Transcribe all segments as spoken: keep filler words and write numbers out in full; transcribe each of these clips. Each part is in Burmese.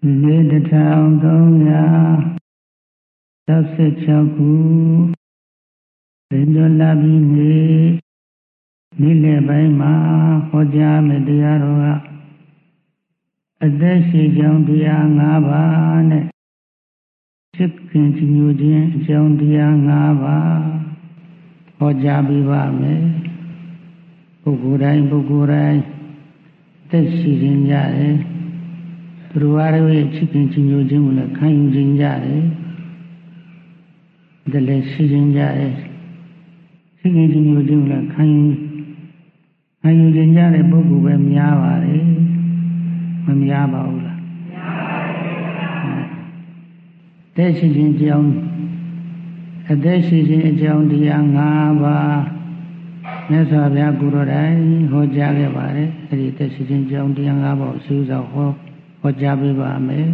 နေ့တစ်ထောင်သုံးရာ၆၆ခုဗိညလပိနေ့နေ့လယ်ပိုင်းမှာဟောကြားမယ့်တရားတော်ကအသက်ရှိကြောင်းတရား၅ပါးနဲ့ချစ်ခင်ကြည်ညိုခြင်းအကြောင်းတရား၅ပါးဟောကြားပေးပါမယ်ပုဂ္ဂိုလ်တိုင်းပုဂ္ဂိုလ်တိုင်းသက်ရှိခြင်းကြတယ်သူတို့အားလုံးရဲ့ချစ်ခင်ကြည်ညိုခြင်းကိုလည်းခံယူခြင်းကြတယ်ဒါလည်းရှိခြင်းကြတယ်ချစ်ခင်ကြည်ညိုခြင်းကိုလည်းခံယူခံယူခြင်းကြတဲ့ပုဂ္ဂိုလ်ပဲများပါတယ်မများပါဘူးလားများပါတယ်သက်ရှိခြင်းအကြောင်းအသက်ရှိခြင်းအကြောင်းတရား၅ပါးမြတ်စွာဘုရားကိုယ်တော်တိုင်ဟောကြားခဲ့ပါတယ်အဲဒီသက်ရှိခြင်းအကြောင်းတရား၅ပါးကိုရှင်းဆောင်ဟောဟောကြားပေးပါမယ်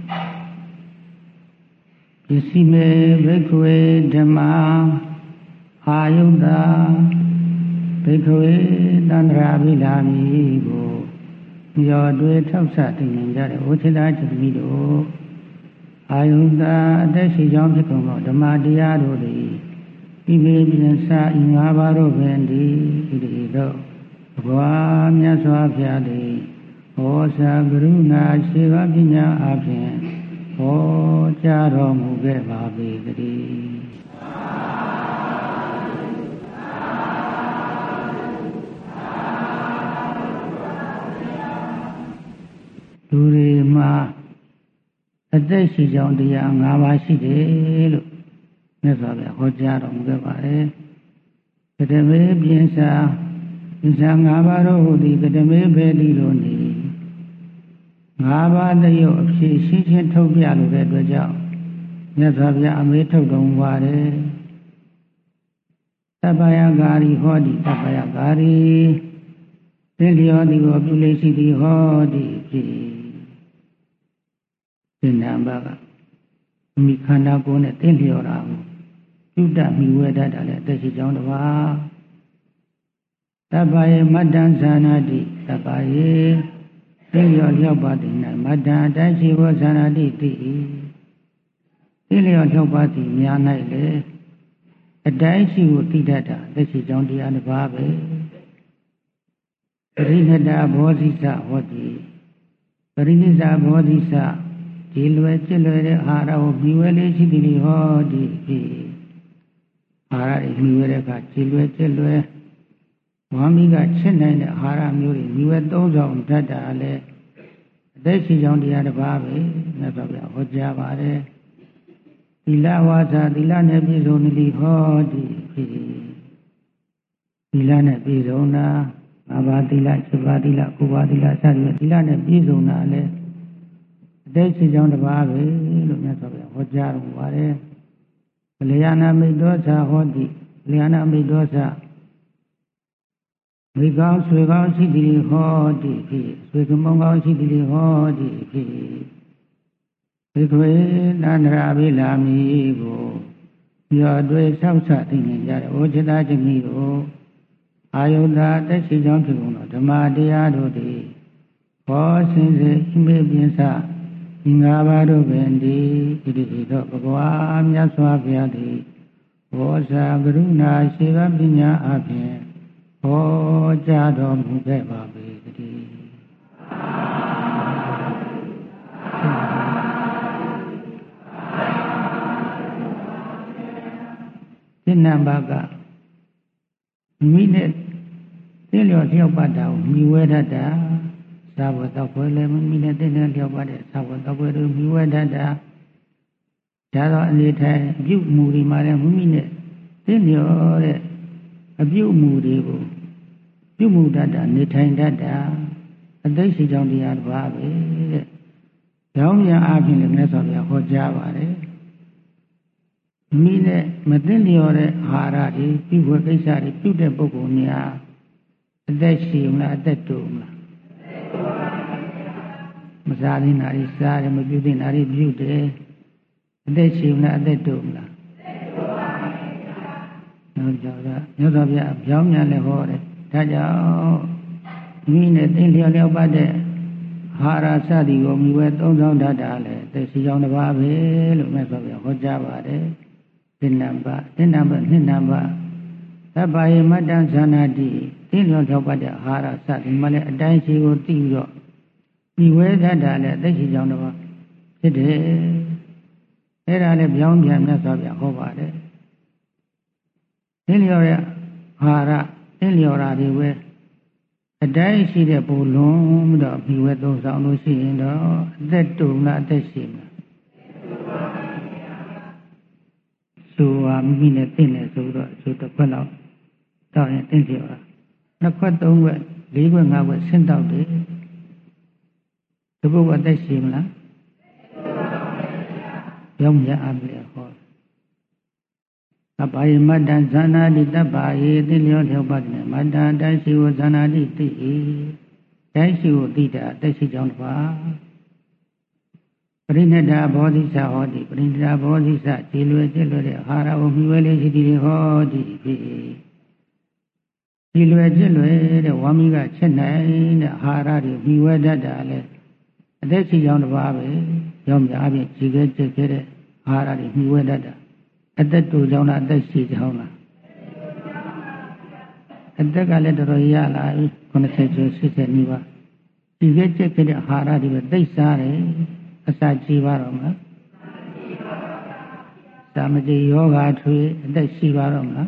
ပစ္စည်းမေဘိက္ခဝေဓမ္မာအာယုဒ္ဓဘိက္ခဝေတန္တရာပိလာမိကိုရောတွေထောက်ဆတင်နေကြတဲ့ဝိသေသจิตမိတို့အာယုဒ္ဓအသက်ရှိကြောင်းဖြစ်ကုန်သောဓမ္မတရားတို့သည်ဤမေပြင်စာဤ၅ပါးတို့ပင်ဒီဤတိတို့ဘဝမြတ်စွာဘုရားသည်ဟောစာကရုဏာရှိပါပညာအဖြင့်ဟောကြားတော်မူခဲ့ပါပေတည်းလူတွေမှာအသက်ရှိကြောင်းတရား၅ပါးရှိတယ်လို့မြတ်စွာဘုရားဟောကြားတော်မူခဲ့ပါတယ်ကတမေပြင်စာဒီစာ၅ပါးတို့ဟူသည်ကတမေဘေတိတို့နေ၅ပါးတရုပ်အဖြစ်ရှင်းချင်းထုတ်ပြလိုတဲ့အတွက်ကြောင့်မြတ်စွာဘုရားအမေးထုတ်တော်မူပါတယ်သဗ္ဗယဂါရီဟောတိသဗ္ဗယဂါရီသင်္လျောတိကိုပြုလေရှိသည်ဟောတိဖြစ်သင်္နံဘာကမိခန္ဓာကိုယ်နဲ့သင်လျော်တာကိုပြုတတ်မိဝဲတတ်တာလည်းအသက်ရှိကြောင်းတစ်ပါးသဗ္ဗယေမတ္တံဇာနာတိသဗ္ဗယေသင်လျော်လျောက်ပါသည်၌မတ္တံအတိုင်းရှိဘောဇာနာတိတိသင်လျော်လျောက်ပါသည်များ၌လေအတိုင်းရှိကိုသိတတ်တာအသက်ရှိကြောင်းတရားတစ်ပါးပဲပရိနိဒာဘောဓိသဟောတိပရိနိဒာဘောဓိသဒီလွယ်จิตလွယ်တဲ့အာဟာရကိုမြှဝဲလေးရှိသည်ဟောဒီဖြစ်အာဟာရတွေမြှဝဲတဲ့အခါจิตလွယ်จิตလွယ်ဝါမိကချစ်နိုင်တဲ့အာဟာရမျိုးတွေမြှဝဲသုံးဆောင်တတ်တာလည်းအသက်ရှိကြောင်းတရားတစ်ပါးပဲမြတ်စွာဘုရားဟောကြားပါတယ်သီလဝါစာသီလနဲ့ပြည့်စုံသည်ဟောဒီဖြစ်သီလနဲ့ပြည့်စုံတာငါးပါးသီလခြေပါးသီလကိုးပါးသီလစသည်သီလနဲ့ပြည့်စုံတာလည်းအသက်ရှိကြောင်းတစ်ပါးပဲလို့မြတ်စွာဘုရားဟောကြားတော်မူပါတယ်။လျာဏမိတ်သောသာဟောတိလျာဏမိတ်သောသာမိကောင်းဆွေကောင်းရှိသည်ဟောတိဖြစ်ဆွေကမောင်းကောင်းရှိသည်ဟောတိဖြစ်ဘိက္ခဝေတန္တရာပိလာမိကိုရောတွေဆောက်ဆတင်နေကြတဲ့ဝိသေသจิตမိတို့အာယုဒ္ဓသက်ရှိကြောင်းဖြစ်ကုန်သောဓမ္မတရားတို့သည်ဟောစင်စေအမေပြင်းစဒီ၅ပါးတို့ပင်ဒီဣတိဣသောဘဂဝါမြတ်စွာဘုရားသည်ဟောစာကရုဏာရှိပါပညာအဖြင့်ဟောကြားတော်မူခဲ့ပါပေတည်းဒီနံပါတ်ကမိနဲ့သိလျော်လျောက်ပတ်တာကိုမြည်ဝဲတတ်တာသာဝတ္တခွဲလည်းမိနဲ့သိလျော်လျောက်ပတ်တဲ့သာဝတ္တခွဲတို့မြည်ဝဲတတ်တာဒါတော့အနေထိုင်အပြုမူဒီမှာလည်းမိမိနဲ့သိလျော်တဲ့အပြုမူတွေကိုပြုမှုတတ်တာနေထိုင်တတ်တာအသိရှိကြောင်းတရားတစ်ပါးပဲတဲ့။ကြောင်းများအားဖြင့်လည်းမြတ်စွာဘုရားဟောကြားပါတယ်။မိနဲ့မသိလျော်တဲ့အာဟာရတွေပြုဝဲကိစ္စတွေပြုတဲ့ပုဂ္ဂိုလ်များအသက်ရှိမလားအသက်တူမလားမစားသေးနာရီစားတယ်မပြုသေးနာရီပြုတယ်အသက်ရှိမလားအသက်တူမလားနောက်ကြောင့်မြတ်စွာဘုရားကြောင်းများလည်းဟောတယ်ဒါကြောင့်မိနဲ့သိလျော်လျောက်ပတ်တဲ့အာဟာရစသည်ကိုမြွေသုံးဆောင်တတ်တာလေသက်ရှိကြောင်းတစ်ပါးပဲလို့မြတ်စွာဘုရားဟောကြားပါတယ်သင်္နံပါသင်္နံပါနှစ်နံပါသဗ္ဗယေမတ္တဇာနာတိတင်းလျော်ထောက်ပတ်တဲ့အာဟာရစသည်မှလည်းအတိုင်းရှိကိုသိပြီးတော့မြွေတတ်တာလေသက်ရှိကြောင်းတစ်ပါးဖြစ်တယ်အဲ့ဒါလည်းပြောင်းပြန်မြတ်စွာဘုရားဟောပါတယ်တင်းလျော်ရဲ့အာဟာရတင်းလျော်တာတွေပဲအတိုင်းရှိတဲ့ပုံလုံးပြီးတော့ပြီးဝဲသုံးဆောင်လို့ရှိရင်တော့အသက်တူလားအသက်ရှိမလားဆိုဟာမိမိနဲ့တင့်တယ်ဆိုတော့ဆိုတစ်ခွက်လောက်တောက်ရင်တင့်ကြပါနှစ်ခွက်သုံးခွက်လေးခွက်ငါးခွက်ဆင်းတောက်တယ်ဒီဘုရားအသက်ရှိမလားရောင်းရအပ်လေဟောတပ္ပယေမတ္တဇာနာတိတပ္ပယေသိလျောလျောပတ်တယ်မတ္တတိုင်းရှိဝဇာနာတိသိ၏တိုင်းရှိကိုသိတာတက်ရှိကြောင်းတစ်ပါးပရိနိဒ္ဓဘောဓိသဟောတိပရိနိဒ္ဓဘောဓိသခြေလွယ်ခြေလွယ်တဲ့အာဟာရကိုမြှဝဲလေးရှိသည်ဟောတိဖြစ်ခြေလွယ်ခြေလွယ်တဲ့ဝါမိကချက်နိုင်တဲ့အာဟာရတွေမြှဝဲတတ်တာလေအတက်ရှိကြောင်းတစ်ပါးပဲရောင်းပြအပြင်ခြေခဲချက်ခဲတဲ့အာဟာရတွေမြှဝဲတတ်တာအသက်တူကြောင်းလားအသက်ရှိကြောင်းလားအသက်ကလည်းတော်တော်ရလာပြီခုနှစ်ဆယ်ကျော်ရှစ်ဆယ်နီးပါးဒီကချက်ခဲ့တဲ့အာဟာရတွေပဲသိစားတယ်အစာကြည့်ပါတော့မလားသာမတိယောဂါထွေအသက်ရှိပါတော့မလား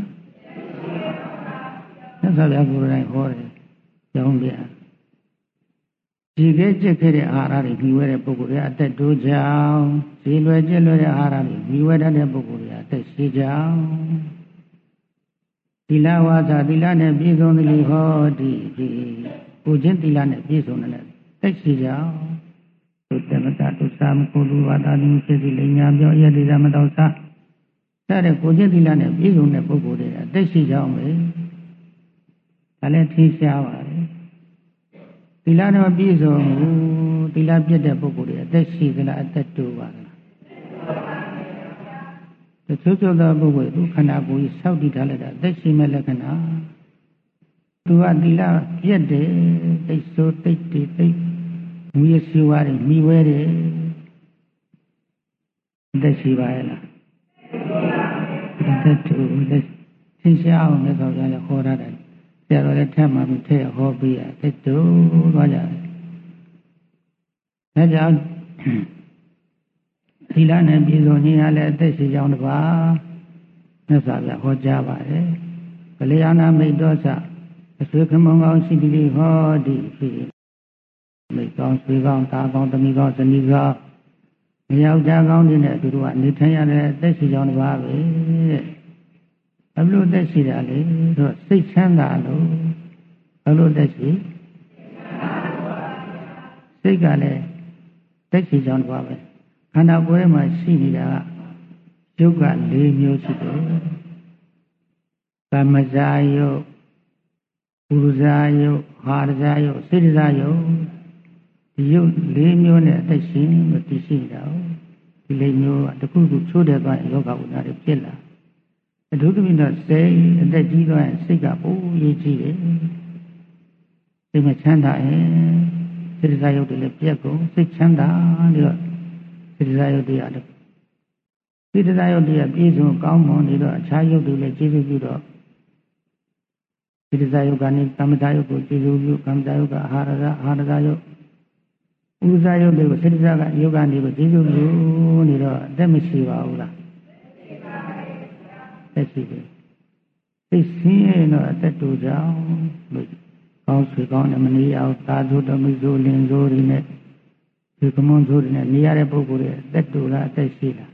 သက်သာရကိုယ်တိုင်ဟောတယ်ကြောင်းပြဒီကချက်ခဲ့တဲ့အာဟာရတွေပြီးဝဲတဲ့ပုဂ္ဂိုလ်တွေအသက်တိုးကြောင်းဈေးလွယ်ကျက်လွယ်တဲ့အာဟာရတွေပြီးဝဲတတ်တဲ့ပုဂ္ဂိုလ်တွေအသက်ရှိကြောင်းသီလဝါစာသီလနဲ့ပြည့်စုံသည်ဟောဒီဒီကိုချင်းသီလနဲ့ပြည့်စုံတယ်သက်ရှိကြောင်းသုတ္တမတသုသာမကိုလူဝါဒတိဖြစ်စီလိညာပြောရည်ရမတော်စားတဲ့ကိုချင်းသီလနဲ့ပြည့်စုံတဲ့ပုဂ္ဂိုလ်တွေအသက်ရှိကြောင်းပဲဒါလည်းထင်ရှားပါတယ်သီလနဲ့ပြည့်စုံဘူးသီလပြည့်တဲ့ပုဂ္ဂိုလ်တွေအသက်ရှိသလားအသက်တူပါလားတချို့ချို့သောပုဂ္ဂိုလ်သူခန္ဓာကိုယ်ကြီးစောက်တည်ထားလိုက်တာအသက်ရှိမဲ့လက္ခဏာသူကသီလပြည့်တယ်သိဆိုသိတည်သိမူရရှိဝါးတယ်မိဝဲတယ်အသက်ရှိပါရဲ့လားအသက်တူလက်သင်ရှားအောင်လည်းဆိုကြရခေါ်ရတယ်ဆရာတော်လည်းထပ်မှပြီးထည့်ဟောပြီးအသက်တူသွားကြတယ်ဒါကြောင့်သီလနဲ့ပြည့်စုံခြင်းဟာလည်းအသက်ရှိကြောင်းတစ်ပါးမြတ်စွာဘုရားဟောကြားပါတယ်ကလျာဏမိတ်တော်စအဆွေခမုံကောင်းရှိသည်ဟောဒီဖြစ်မိတ်ကောင်းဆွေကောင်းသားကောင်းသမီးကောင်းဇနီးကောင်းယောက်ျားကောင်းတွေနဲ့သူတို့ကနေထိုင်ရတဲ့အသက်ရှိကြောင်းတစ်ပါးပဲဘယ်လိုသက်ရှိတာလဲဆိုတော့စိတ်ချမ်းသာလို့ဘယ်လိုသက်ရှိစိတ်ကလည်းသက်ရှိကြောင်းတစ်ပါးပဲခန္ဓာကိုယ်ထဲမှာရှိနေတာကယုတ်က၄မျိုးရှိတယ်ကာမဇာယုတ်ပုရုဇာယုတ်ဟာရဇာယုတ်စေတဇာယုတ်ဒီယုတ်၄မျိုးနဲ့အသက်ရှင်မတည်ရှိတာဒီ၄မျိုးကတခုခုချိုးတဲ့သွားရင်ယောဂဝိနာတွေဖြစ်လာအထူးသဖြင့်တော့စိတ်အသက်ကြီးသွားရင်စိတ်ကပိုရေးကြည့်တယ်စိတ်မချမ်းသာရင်စေတဇာယုတ်တွေလည်းပြက်ကုန်စိတ်ချမ်းသာပြီးတော့စေတဇာယုတ်တွေရတယ်စေတဇာယုတ်တွေကပြည့်စုံကောင်းမွန်နေတော့အခြားယုတ်တွေလည်းကျေစုပြုတော့စေတဇာယုတ်ကနေကမ္မဇာယုတ်ကိုကျေစုပြုကမ္မဇာယုတ်ကအာဟာရဇာအာဟာရဇာယုတ်ဥဇာယုတ်တွေကိုစေတဇာကယုတ်ကနေကိုကျေစုပြုနေတော့အသက်မရှိပါဘူးလားသက်ရှိတယ်သိစင်းရင်တော့အသက်တူကြောင်းလို့ကောင်းဆွေကောင်းနဲ့မနေအောင်သာသုတမိဇိုလင်ဇိုတွေနဲ့ဒီကမွန်ဇိုတွေနဲ့နေရတဲ့ပုဂ္ဂိုလ်တွေအသက်တူလားအသက်ရှိလား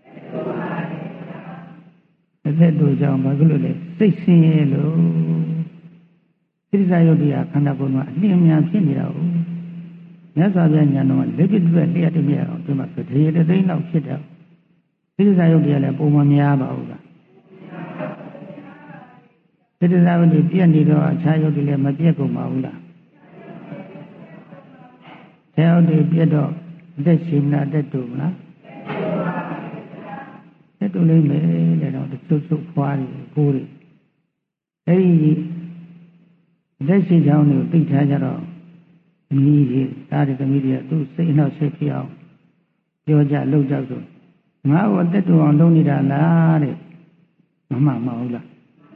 အသက်တူကြောင်းဘာလို့လဲစိတ်ဆင်းရဲလို့သစ္စာယုတ်တရားခန္ဓာကိုယ်မှာအလင်းအမြန်ဖြစ်နေတာကိုမြတ်စွာဘုရားညာတော်လက်ပြည့်လျှက်တည်းမြတ်အောင်ဒီမှာတရေတသိန်းလောက်ဖြစ်တယ်သစ္စာယုတ်တရားလည်းပုံမများပါဘူးလားသစ္စာယုတ်ပြည့်နေတော့အခြားယုတ်တွေလည်းမပြည့်ကုန်ပါဘူးလားဆရာတို့ပြည့်တော့အသက်ရှင်မလားအသက်တူမလားအသက်တူလိမ့်မယ်လေတော့တချို့ချို့ဖွားတယ်ကိုယ်တွေအဲ့ဒီအသက်ရှင်ကြောင်းတွေကိုသိထားကြတော့သမီးတွေသားတွေသမီးတွေကသူ့စိတ်နှောက်ဆက်ဖြစ်အောင်ပြောကြလုပ်ကြဆိုငါ့ကိုတက်တူအောင်လုပ်နေတာလားတဲ့မမှန်မဟုတ်လား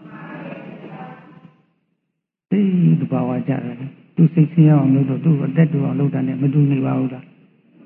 သိတဘာဝကြတယ်သူစိတ်ဆင်းအောင်လုပ်တော့သူ့ကိုတက်တူအောင်လုပ်တာနဲ့မတူနေပါဘူးလား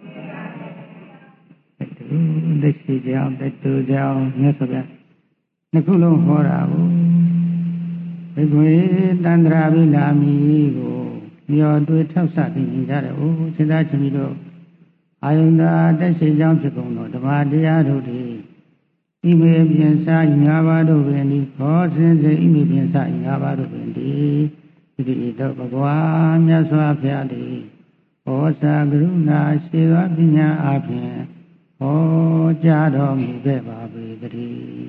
လက်ရှိကြောင်တက်တူကြောင်မြတ်စွာဘုရားနှစ်ခုလုံးဟောတာကိုဘိကွေတန္တရာဘိလာမီကိုမျောတွေးထောက်ဆသိနေကြတယ်။အိုးစေသားချင်းပြီးတော့အာယုန်သာတက်ရှိကြောင်းဖြစ်ကုန်တော့ဓမ္မတရားတို့ဒီဣမေပြင်စာငါးပါးတို့ပင်ဒီခောစင်စေဣမေပြင်စာငါးပါးတို့ပင်ဒီဒီတော့ဘဂဝါမြတ်စွာဘုရားဒီဟောစာကရုဏာရှိသောပညာအပြင်ဟောကြားတော်မူခဲ့ပါပေတည်း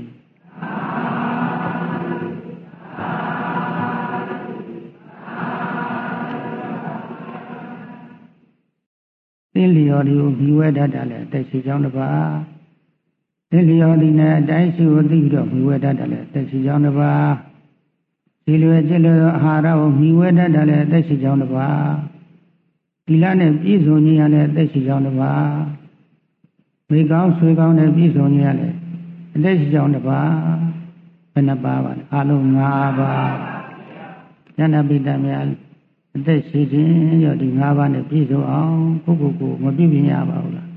သင်လျော်ဒီကိုမြည်ဝဲတတ်တယ်လေအသက်ရှိကြောင်းတစ်ပါးသင်လျော်ဒီနဲ့အတိုင်းရှိကိုသိပြီးတော့မြည်ဝဲတတ်တယ်လေအသက်ရှိကြောင်းတစ်ပါးဒီလွယ်ကျက်လွယ်သောအာဟာရကိုမြည်ဝဲတတ်တယ်လေအသက်ရှိကြောင်းတစ်ပါးဒီလနဲ့ပြည့်စုံခြင်းရတဲ့အသက်ရှိကြောင်းတစ်ပါးမိကောင်းဆွေကောင်းနဲ့ပြည့်စုံခြင်းရတဲ့အသက်ရှိကြောင်းတစ်ပါးဘယ်နှပါးပါလဲအလုံး၅ပါးဉာဏပိတ္တများအသက်ရှိခြင်းရောဒီ၅ပါးနဲ့ပြည့်စုံအောင်ကိုကိုကိုမပြည့်ပြည့်ရပါဘူးလား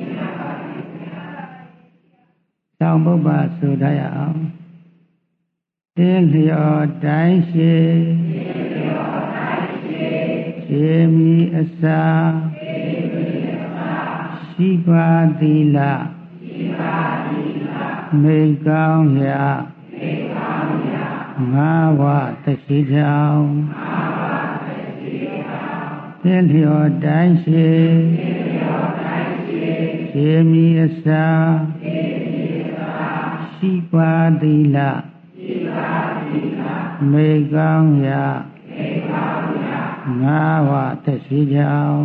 တောင်ပုပ္ပါဆိုတတ်ရအောင်တင်းလျော်တိုင်းရှိရှိမီအစာရှိပါသီလမိကောင်းရာငါးဝသက်ရှိကြောင်းသင်လျော်တိုင်းရှိရှိမီအစာရှိပါသီလမိကောင်းရာငါးဝသက်ရှိကြောင်း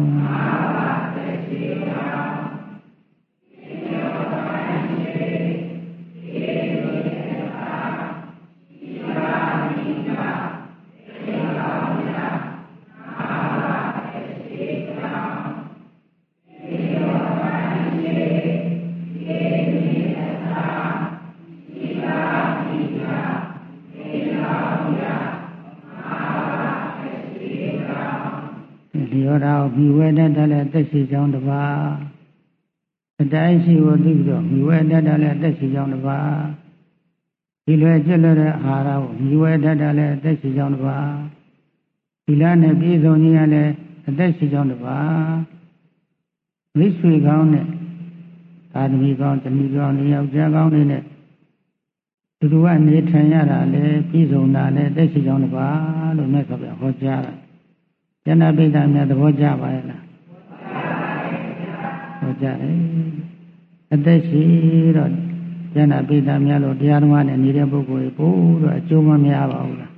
ရောတာကိုမြည်ဝဲတတ်တယ်လည်းတက်ရှိကြောင်းတစ်ပါးအတိုင်းရှိကိုသိပြီးတော့မြည်ဝဲတတ်တယ်လည်းတက်ရှိကြောင်းတစ်ပါးဒီလွယ်ကျက်လွယ်တဲ့အာဟာရကိုမြည်ဝဲတတ်တယ်လည်းတက်ရှိကြောင်းတစ်ပါးဒီလနဲ့ပြည့်စုံခြင်းရလည်းအသက်ရှိကြောင်းတစ်ပါးမိတ်ဆွေကောင်းနဲ့သာသမီကောင်းသမီးကောင်းယောက်ျားကောင်းတွေနဲ့သူတို့ကနေထိုင်ရတာလည်းပြည့်စုံတာလည်းတက်ရှိကြောင်းတစ်ပါးလို့မြတ်စွာဘုရားဟောကြားတာဉာဏပိဋကများသဘောကျပါရဲ့လားဟောကြားတယ်အသက်ရှိတော့ဉာဏပိဋကများလို့တရားဓမ္မနဲ့နေတဲ့ပုဂ္ဂိုလ်တွေပို့တော့အကျိုးမများပါဘူးလား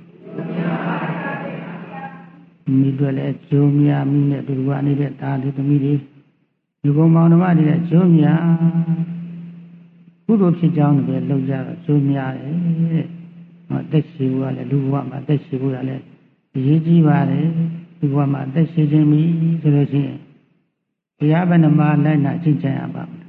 မိတို့လည်းအကျိုးများမိနဲ့သူတို့ကနေနေတဲ့သားတွေသမီးတွေဒီကောင်မောင်နှမတွေလည်းအကျိုးများကုသိုလ်ဖြစ်ကြောင်းတွေလုပ်ကြတော့အကျိုးများတယ်ဟောသက်ရှိဖို့ကလည်းလူဘဝမှာသက်ရှိဖို့ကလည်းအရေးကြီးပါတယ်ဒီဘဝမှာသက်ရှိခြင်းမီဆိုလို့ရှိရင်တရားဘယ်နှမှာလိုက်နာရှင်းချင်ရပါ့မ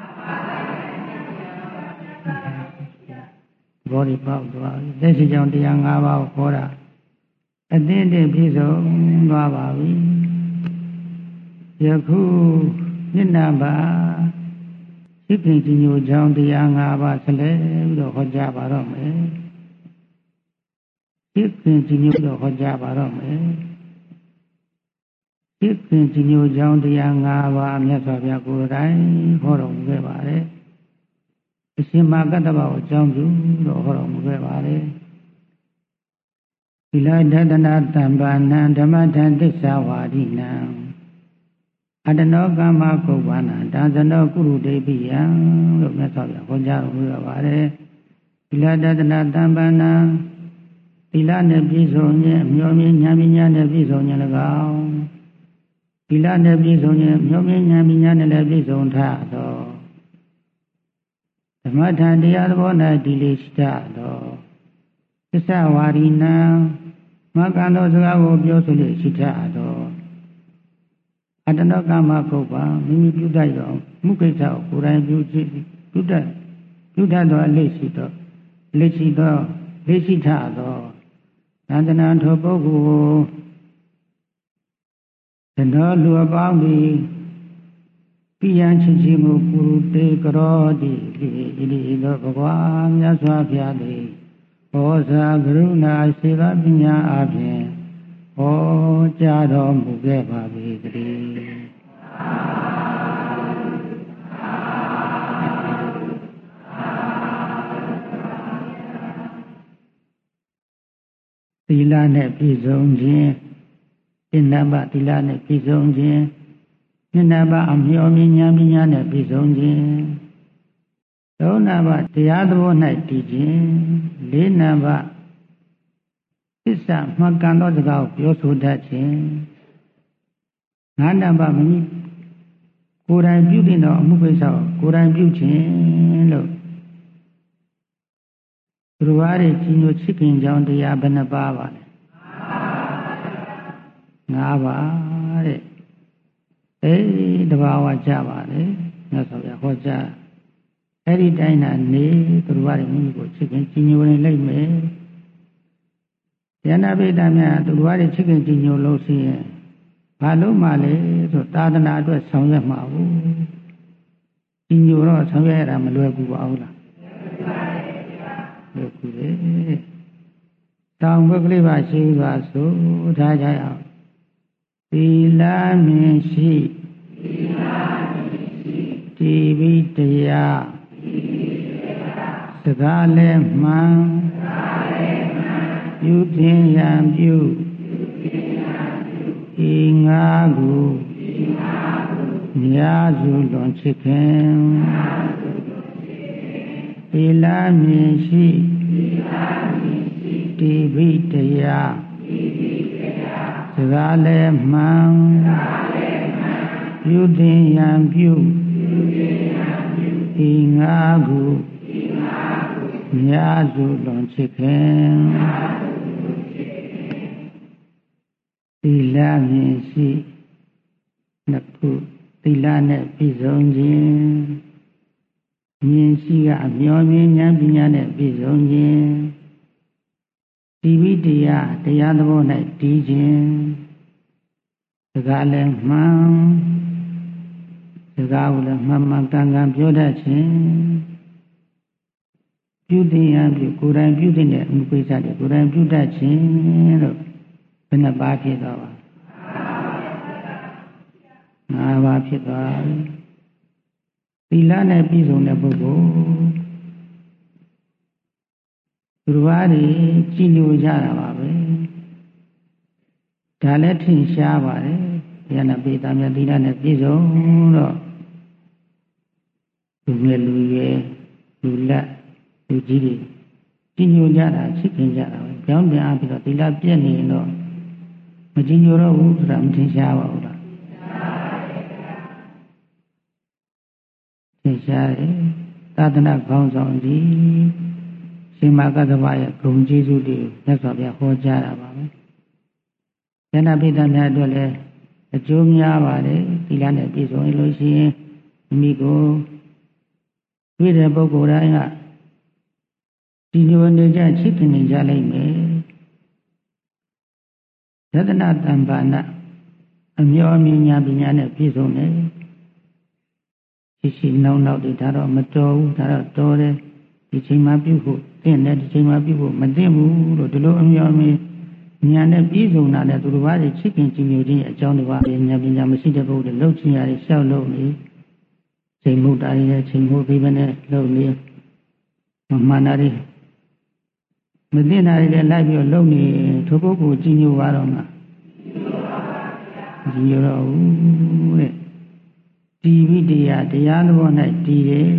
လားဘောဓိပေါက်သွားသက်ရှိကြောင်းတရား၅ပါးကိုခေါ်တာအသင်းတည်းပြည့်စုံသွားပါပြီယခုနှစ်နာပါရှိခင်ကြီးညိုကြောင်းတရား၅ပါးဆက်လက်ပြီးတော့ဟောကြားပါတော့မယ်ရှိခင်ကြီးညိုတော့ဟောကြားပါတော့မယ်ဒီပင်ကြီးညိုကြောင်းတရား၅ပါးမြတ်စွာဘုရားကိုယ်တိုင်ဟောတော်မူခဲ့ပါတယ်အရှင်မကတ္တဗကိုအကြောင်းပြုတော့ဟောတော်မူခဲ့ပါတယ်သီလဒသနာတံပါဏံဓမ္မထံသစ္စာဝါဒိနံအတနောကမ္မကုပ္ပန္နဒါဇနောကုရုတေပိယံလို့မြတ်စွာဘုရားဟောကြားတော်မူခဲ့ပါတယ်သီလဒသနာတံပါဏံသီလနဲ့ပြည့်စုံခြင်းအမျိုးမြင့်ဉာဏ်ပညာနဲ့ပြည့်စုံခြင်း၎င်းသီလနဲ့ပြည့်စုံခြင်းအမျိုးမြင့်ဉာဏ်ပညာနဲ့လည်းပြည့်စုံထသောဓမ္မထံတရားသဘော၌ဒီလေးရှိတတ်သောသစ္စာဝါရီနံမကံသောစကားကိုပြောဆိုလို့ရှိတတ်သောအတ္တနောကမ္မပုပ္ပံမိမိပြုတတ်သောမှုကိစ္စကိုကိုယ်တိုင်ပြုကြည့်ပြုတတ်ပြုတတ်သောအလေးရှိသောလက်ရှိသောလက်ရှိထသောသန္တနာထိုပုဂ္ဂိုလ်ကိုတတော်လူအပေါင်းသည်ပိယံချစ်ခြင်းကိုပုရုတေကရောတိဣတိသောဘဂဝါမြတ်စွာဘုရားသည်ဩဇာကရုဏာစေတပညာအပြင်ဟောကြားတော်မူခဲ့ပါ၏တည်းသီလနဲ့ပြည့်စုံခြင်းသင်္နဘသီလနဲ့ပြည့်စုံခြင်းသင်္နဘအမျှော်မြင်ဉာဏ်ပညာနဲ့ပြည့်စုံခြင်းသုံးနဘတရားသဘော၌တည်ခြင်းလေးနဘသစ္စာမှန်ကန်သောစကားကိုပြောဆိုတတ်ခြင်းငါးနဘမိမိကိုယ်တိုင်ပြုတင်သောအမှုကိစ္စကိုကိုယ်တိုင်ပြုခြင်းလို့သူတော်ဘာတွေကြီးညိုချစ်ခင်ကြောင်းတရားဘယ်နှပါးပါလဲငါးပါးတဲ့အဲဒီတဘာဝကြပါလေမြတ်စွာဘုရားဟောကြားအဲ့ဒီတိုင်းသာနေသူတော်ဘာတွေမိမိကိုချစ်ခင်ကြီးညိုနေလိုက်မယ်ယန္တာပိဋကများသူတော်ဘာတွေချစ်ခင်ကြီးညိုလို့ရှိရင်ဘာလို့မှလဲဆိုသာသနာအတွက်ဆောင်ရွက်မှာဘူးကြီးညိုတော့ဆောင်ရွက်ရတာမလွယ်ကူပါဘူးလားလွယ်ကူတယ်တောင်ဘုကလေးပါရှိပါဆိုထားကြရအောင်သီလမြင်ရှိသီလမြင်ရှိတိဝိတရာတိဝိတရာစကားလည်းမှန်စကားလည်းမှန်ပြုခြင်းရန်ပြုပြုခြင်းရန်ပြုဤငါကိုဤငါကိုမြာစုလွန်ချစ်ခင်မြာစုလွန်ချစ်ခင်သီလမြင်ရှိသီလမြင်ရှိတိဝိတရာတိဝိတရာစကားလည်းမှန်စကားလည်းမှန်ပြုခြင်းရန်ပြုပြုခြင်းရန်ပြုဤငါကိုဤငါကိုမြာစုလွန်ချစ်ခင်မြာစုလွန်ချစ်ခင်သီလမြင်ရှိနှစ်ခုသီလနဲ့ပြည့်စုံခြင်းမြင်ရှိကအမျှော်မြင်ဉာဏ်ပညာနဲ့ပြည့်စုံခြင်းဒီဝိတရားတရားသဘော၌တည်ခြင်းစကားလည်းမှန်စကားကိုလည်းမှန်မှန်ကန်ကန်ပြောတတ်ခြင်းပြုသိရန်ပြုကိုယ်တိုင်ပြုသိတဲ့အမှုကိစ္စတွေကိုယ်တိုင်ပြုတတ်ခြင်းလို့ဘယ်နှပါးဖြစ်သွားပါငါးပါးဖြစ်သွားပြီသီလနဲ့ပြည့်စုံတဲ့ပုဂ္ဂိုလ်သူတော်ဘာတွေကြည်ညိုကြတာပါပဲဒါလည်းထင်ရှားပါတယ်ယန္တပိတမြတ်သီလနဲ့ပြည့်စုံတော့လူငယ်လူရွယ်လူလက်လူကြီးတွေကြည်ညိုကြတာချစ်ခင်ကြတာပဲကြောင်းပြန်အားပြီးတော့သီလပြည့်နေတော့မကြည်ညိုတော့ဘူးဆိုတာမထင်ရှားပါဘူးလားထင်ရှားတယ်သာသနာခေါင်းဆောင်ကြီးရှင်မကသဗ္ဗရဲ့ဂုဏ်ကျေးဇူးတွေမြတ်စွာဘုရားဟောကြားတာပါပဲယန္တပိဋကများအတွက်လည်းအကျိုးများပါတယ်သီလနဲ့ပြည့်စုံလို့ရှိရင်မိကိုတွေ့တဲ့ပုဂ္ဂိုလ်တိုင်းကဒီလိုနေကြချစ်ခင်နေကြလိမ့်မယ်ယတနာတံပါဏအမျှော်မြင်ညာပညာနဲ့ပြည့်စုံတယ်ရှိရှိနောက်နောက်တွေဒါတော့မတော်ဘူးဒါတော့တော်တယ်ဒီချိန်မှပြုဖို့သင့်တယ်ဒီချိန်မှပြုဖို့မသင့်ဘူးလို့ဒီလိုအမျှော်မြင်ညာနဲ့ပြည့်စုံတာနဲ့သူတို့ဘာတွေချစ်ခင်ကြည်ညိုခြင်းအကြောင်းတွေပါညာပညာမရှိတဲ့ပုဂ္ဂိုလ်တွေလှုပ်ချင်ရတယ်ရှောက်လို့နေချိန်မှုတားရချိန်မှုပြီးမနဲ့လှုပ်နေမမှန်တာတွေမသိတာတွေလည်းလိုက်ပြီးလှုပ်နေထိုပုဂ္ဂိုလ်ကြည်ညိုပါတော့မှာကြည်ညိုတော့ဘူးတဲ့ဒီဝိတရားတရားသဘော၌တည်တယ်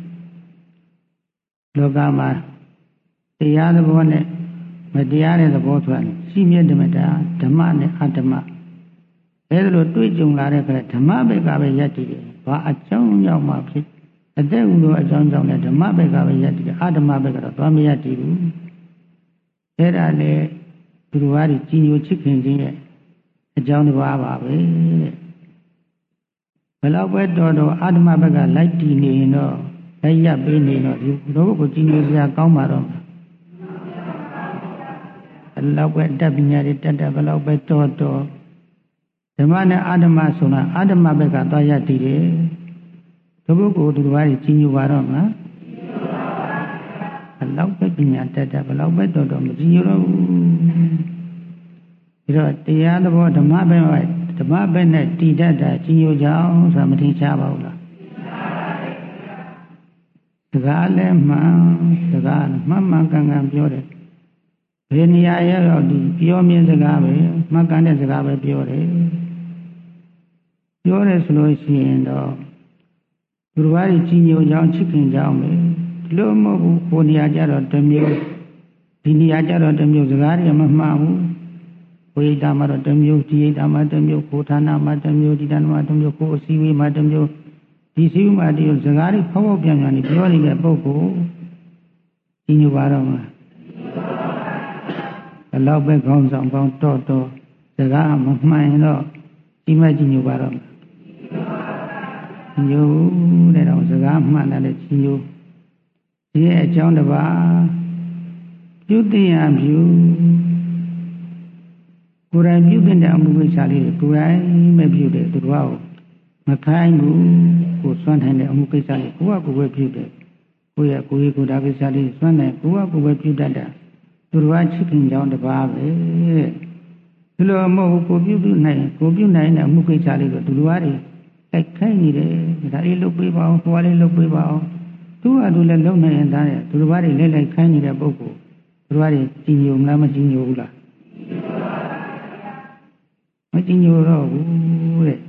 လောကမှာတရားသဘောနဲ့မတရားတဲ့သဘောဆိုတာရှိမြဲဓမ္မတာဓမ္မနဲ့အဓမ္မအဲဒါလိုတွေ့ကြုံလာတဲ့အခါဓမ္မဘက်ကပဲယက်တည်တယ်ဘာအကြောင်းကြောင့်မှဖြစ်အသက်ဥသောအကြောင်းကြောင့်လည်းဓမ္မဘက်ကပဲယက်တည်တယ်အဓမ္မဘက်ကတော့သွားမယက်တည်ဘူးအဲဒါလေသူတို့ဟာကြည်ညိုချစ်ခင်ခြင်းရဲ့အကြောင်းတစ်ပါးပါပဲတဲ့ဘယ်လောက်ပဲတော်တော်အာဓမ္မဘက်ကလိုက်တည်နေရင်တော့လိုက်ရပေးနေတော့ဒီတို့ကိုကြည်ညိုစရာကောင်းပါတော့ဘယ်လောက်ပဲတတ်ပညာတွေတတ်တတ်ဘယ်လောက်ပဲတော်တော်ဓမ္မနဲ့အာဓမ္မဆိုတာအာဓမ္မဘက်ကသွားရတည်တယ်တို့ကိုသူတို့ဘာကြီးကြည်ညိုပါတော့မလားဘယ်လောက်ပဲပညာတတ်တတ်ဘယ်လောက်ပဲတော်တော်မကြည်ညိုတော့ဘူးပြီးတော့တရားသဘောဓမ္မဘက်မှာဓမ္မဘက်နဲ့တည်တတ်တာကြည်ညိုကြအောင်ဆိုတာမထင်ရှားပါဘူးလားစကားလည်းမှန်စကားမှန်မှန်ကန်ကန်ပြောတယ်ဘယ်နေရာရောက်ဒီပြောမြင်စကားပဲမှန်ကန်တဲ့စကားပဲပြောတယ်ပြောတယ်ဆိုလို့ရှိရင်တော့သူတို့ဘာကြီးကြည်ညိုကြအောင်ချစ်ခင်ကြအောင်ပဲဒီလိုမဟုတ်ဘူးကိုနေရာကြတော့တစ်မျိုးဒီနေရာကြတော့တစ်မျိုးစကားတွေမမှန်ဘူးကိုဣဒ္ဓမှာတော့တစ်မျိုးဒီဣဒ္ဓမှာတစ်မျိုးကိုဌာနမှာတစ်မျိုးဒီဌာနမှာတစ်မျိုးကိုအစည်းအဝေးမှာတစ်မျိုးဒီစည်းဝေးမှာဒီစကားတွေဖောက်ဖောက်ပြန်ပြန်နေပြောနေတဲ့ပုဂ္ဂိုလ်ကြည်ညိုပါတော့မှာဘယ်တော့ပဲခေါင်းဆောင်ကောင်းတော့တော့စကားမမှန်ရင်တော့ဒီမဲ့ကြည်ညိုပါတော့မှာညိုတဲ့တော့စကားမှန်တယ်ကြည်ညိုဒီရဲ့အကြောင်းတစ်ပါးပြုသိရပြုကိုယ်တိုင်ပြုတဲ့အမှုကိစ္စလေးကိုယ်တိုင်မပြုတဲ့သူတို့ကမခိုင်းဘူးကိုစွန့်ထိုင်တဲ့အမှုကိစ္စလေးကိုယ့်ကကိုယ်ပဲပြုတယ်ကိုယ့်ရဲ့ကိုယ်ရေးကိုယ်တာကိစ္စလေးစွန့်နိုင်ကိုယ့်ကကိုယ်ပဲပြုတတ်တာသူတို့ကချစ်ခင်ကြောင်းတစ်ပါးပဲဒီလိုမဟုတ်ကိုပြုပြုနိုင်ကိုပြုနိုင်တဲ့အမှုကိစ္စလေးကိုသူတို့ကတိုက်ခိုင်းနေတယ်ဒါလေးလုပ်ပေးပါအောင်ဟိုကလေးလုပ်ပေးပါအောင်သူကသူလည်းလုံနိုင်ရင်သားတယ်သူတို့ဘာတွေလဲလိုက်ခိုင်းနေတဲ့ပုဂ္ဂိုလ်သူတို့ဘာတွေကြည်ညိုမလားမကြည်ညိုဘူးလားမကြည်ညိုတော့ဘူးတဲ့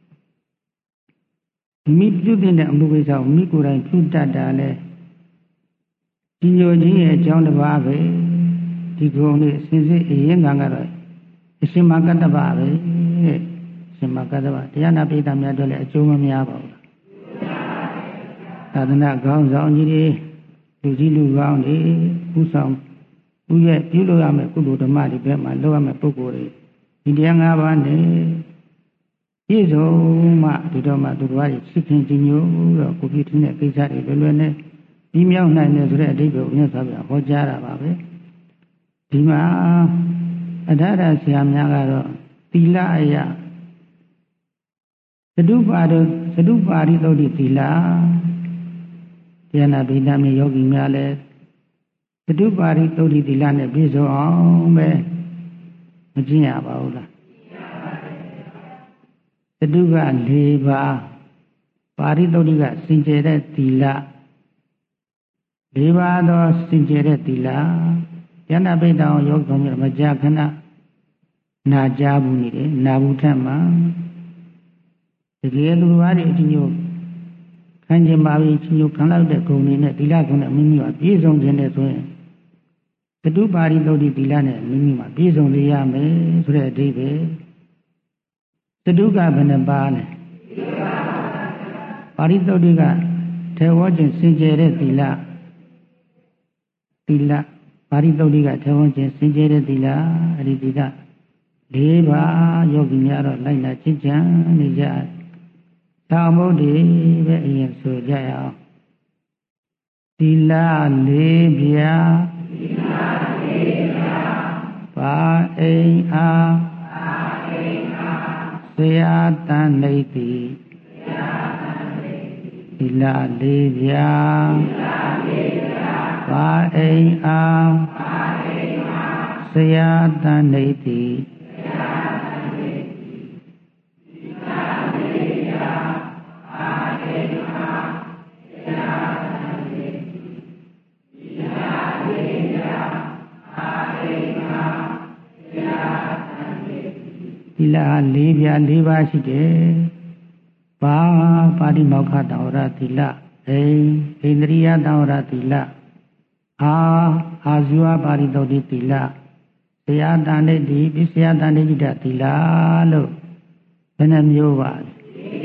မိပြုတဲ့အမှုကိစ္စကိုမိကိုယ်တိုင်ပြုတတ်တာလဲကြည်ညိုခြင်းရဲ့အကြောင်းတစ်ပါးပဲဒီကုံလေးအစဉ်စစ်အရင်ကကတော့အရှင်မကတ္တဗပဲတဲ့အရှင်မကတ္တဗတရားနာပိဋကများတို့လည်းအကျိုးမများပါဘူးသာသနာကောင်းဆောင်ကြီးတွေလူကြီးလူကောင်းတွေဥဆောင်ဥရဲ့ပြုလို့ရမယ်ကုသိုလ်ဓမ္မတွေဘက်မှာလုပ်ရမယ်ပုဂ္ဂိုလ်တွေဒီတရား၅ပါးနဲ့ပြည့်စုံမှဒီတော့မှသူတို့ကစစ်ခင်ကြည်ညိုတော့ကိုပြည့်ထင်းတဲ့ကိစ္စတွေလွယ်လွယ်နဲ့ပြီးမြောက်နိုင်တယ်ဆိုတဲ့အဓိပ္ပာယ်ကိုမြတ်စွာဘုရားဟောကြားတာပါပဲဒီမှာအထာရဆရာများကတော့သီလအယသတုပါတို့သတုပါရိသုတ်တိသီလတရားနာပိဋကမြေယောဂီများလည်းသတုပါရိသုတ်တိသီလနဲ့ပြည့်စုံအောင်ပဲမကျင့်ရပါဘူးလားသတုက၄ပါးပါရိသုတ်တိကစင်ကြယ်တဲ့သီလ၄ပါးသောစင်ကြယ်တဲ့သီလတရားနာပိဋကယောဂီများမကြာခဏနာကြားဘူးနေတယ်နာဘူးထက်မှာတကယ်သူဘာတွေအချင်းချင်းခံကျင်ပါပြီချင်းချင်းခံလောက်တဲ့ဂုဏ်တွေနဲ့သီလဂုဏ်နဲ့မိမိကပြည့်စုံခြင်းနဲ့ဆိုရင်သတုပါရိသုတ်တိသီလနဲ့မိမိမှာပြည့်စုံလေရမယ်ဆိုတဲ့အဓိပ္ပာယ်သတုကဘယ်နှပါးလဲပါရိသုတ်တိကထေဝခြင်းစင်ကြယ်တဲ့သီလသီလပါရိသုတ်တိကထေဝခြင်းစင်ကြယ်တဲ့သီလအဲ့ဒီသီလ၄ပါးယောဂီများတော့လိုက်လာချစ်ချမ်းနေကြသာမုတ်ဒီပဲအရင်ဆိုကြရအောင်သီလလေးပြာသီလလေးပြာပါအိမ်အားပါအိမ်အားဆရာတန်နေတိဆရာတန်နေတိသီလလေးပြာသီလလေးပြာပါအိမ်အားပါအိမ်အားဆရာတန်နေတိသီလလေးပြား၄ပါးရှိတယ်။ပါပါတိမောက္ခတံဝရသီလအိဣန္ဒြိယတံဝရသီလအာအာဇဝပါရိသုတ်တိသီလဆရာတန်တိတိပစ္စယတန်တိတိတသီလလို့ဘယ်နှမျိုးပါလဲ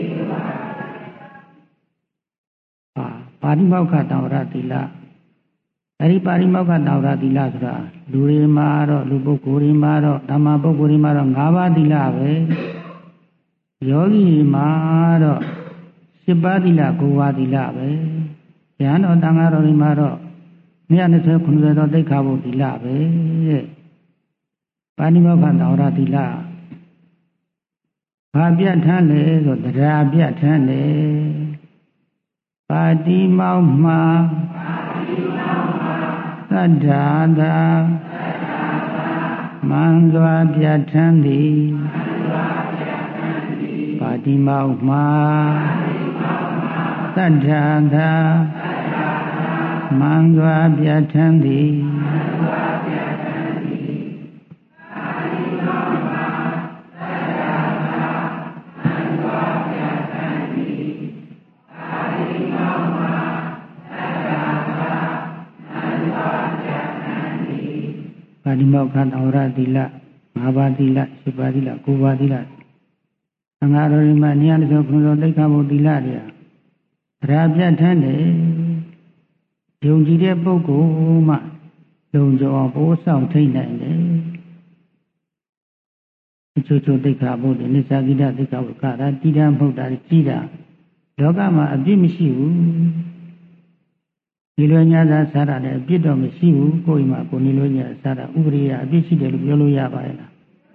။ပါပါတိမောက္ခတံဝရသီလအဲဒီပါရိမောက္ခတံဝရသီလဆိုတာလူတွေမှာတော့လူပုဂ္ဂိုလ်တွေမှာတော့ဓမ္မပုဂ္ဂိုလ်တွေမှာတော့၅ပါးသီလပဲယောဂီမှာတော့ပါးသီလကိုဝါသီလပဲဉာဏ်တော်တန်ဃာတော်တွေမှာတော့၂၂၀ခုနှစ်သောသိက္ခာပုဒ်သီလပဲတဲ့ပါဏိမောက္ခသဝရသီလဘာပြဋ္ဌာန်းလဲဆိုတရားပြဋ္ဌာန်းတယ်ပါတိမောက္မှာသတ္တာသာမံစွာပြဋ္ဌာန်းသည်ပါတိမောက္မှာသတ္တာသာမံစွာပြဋ္ဌာန်းသည်ပါဠိမောက္ခသဝရသီလ၅ပါးသီလ၈ပါးသီလ၉ပါးသီလသံဃာတော်တွေမှာ၂၂၀ခုနှစ်သိက္ခာပုဒ်သီလတွေဟာတရားပြဋ္ဌာန်းတယ်ယုံကြည်တဲ့ပုဂ္ဂိုလ်မှလုံခြုံအောင်ပိုးဆောင်ထိတ်နိုင်တယ်အချို့ချို့သိက္ခာပုဒ်တွေနိစ္စကိတသိက္ခာပုဒ်ကရာတိတာမဟုတ်တာကြီးတာလောကမှာအပြစ်မရှိဘူးဒီလိုညာသာစားရတယ်အပြစ်တော့မရှိဘူးကိုယ်မှာကိုယ်နေလို့ညာစားတာဥပရိယအပြစ်ရှိတယ်လို့ပြောလို့ရပါရဲ့လား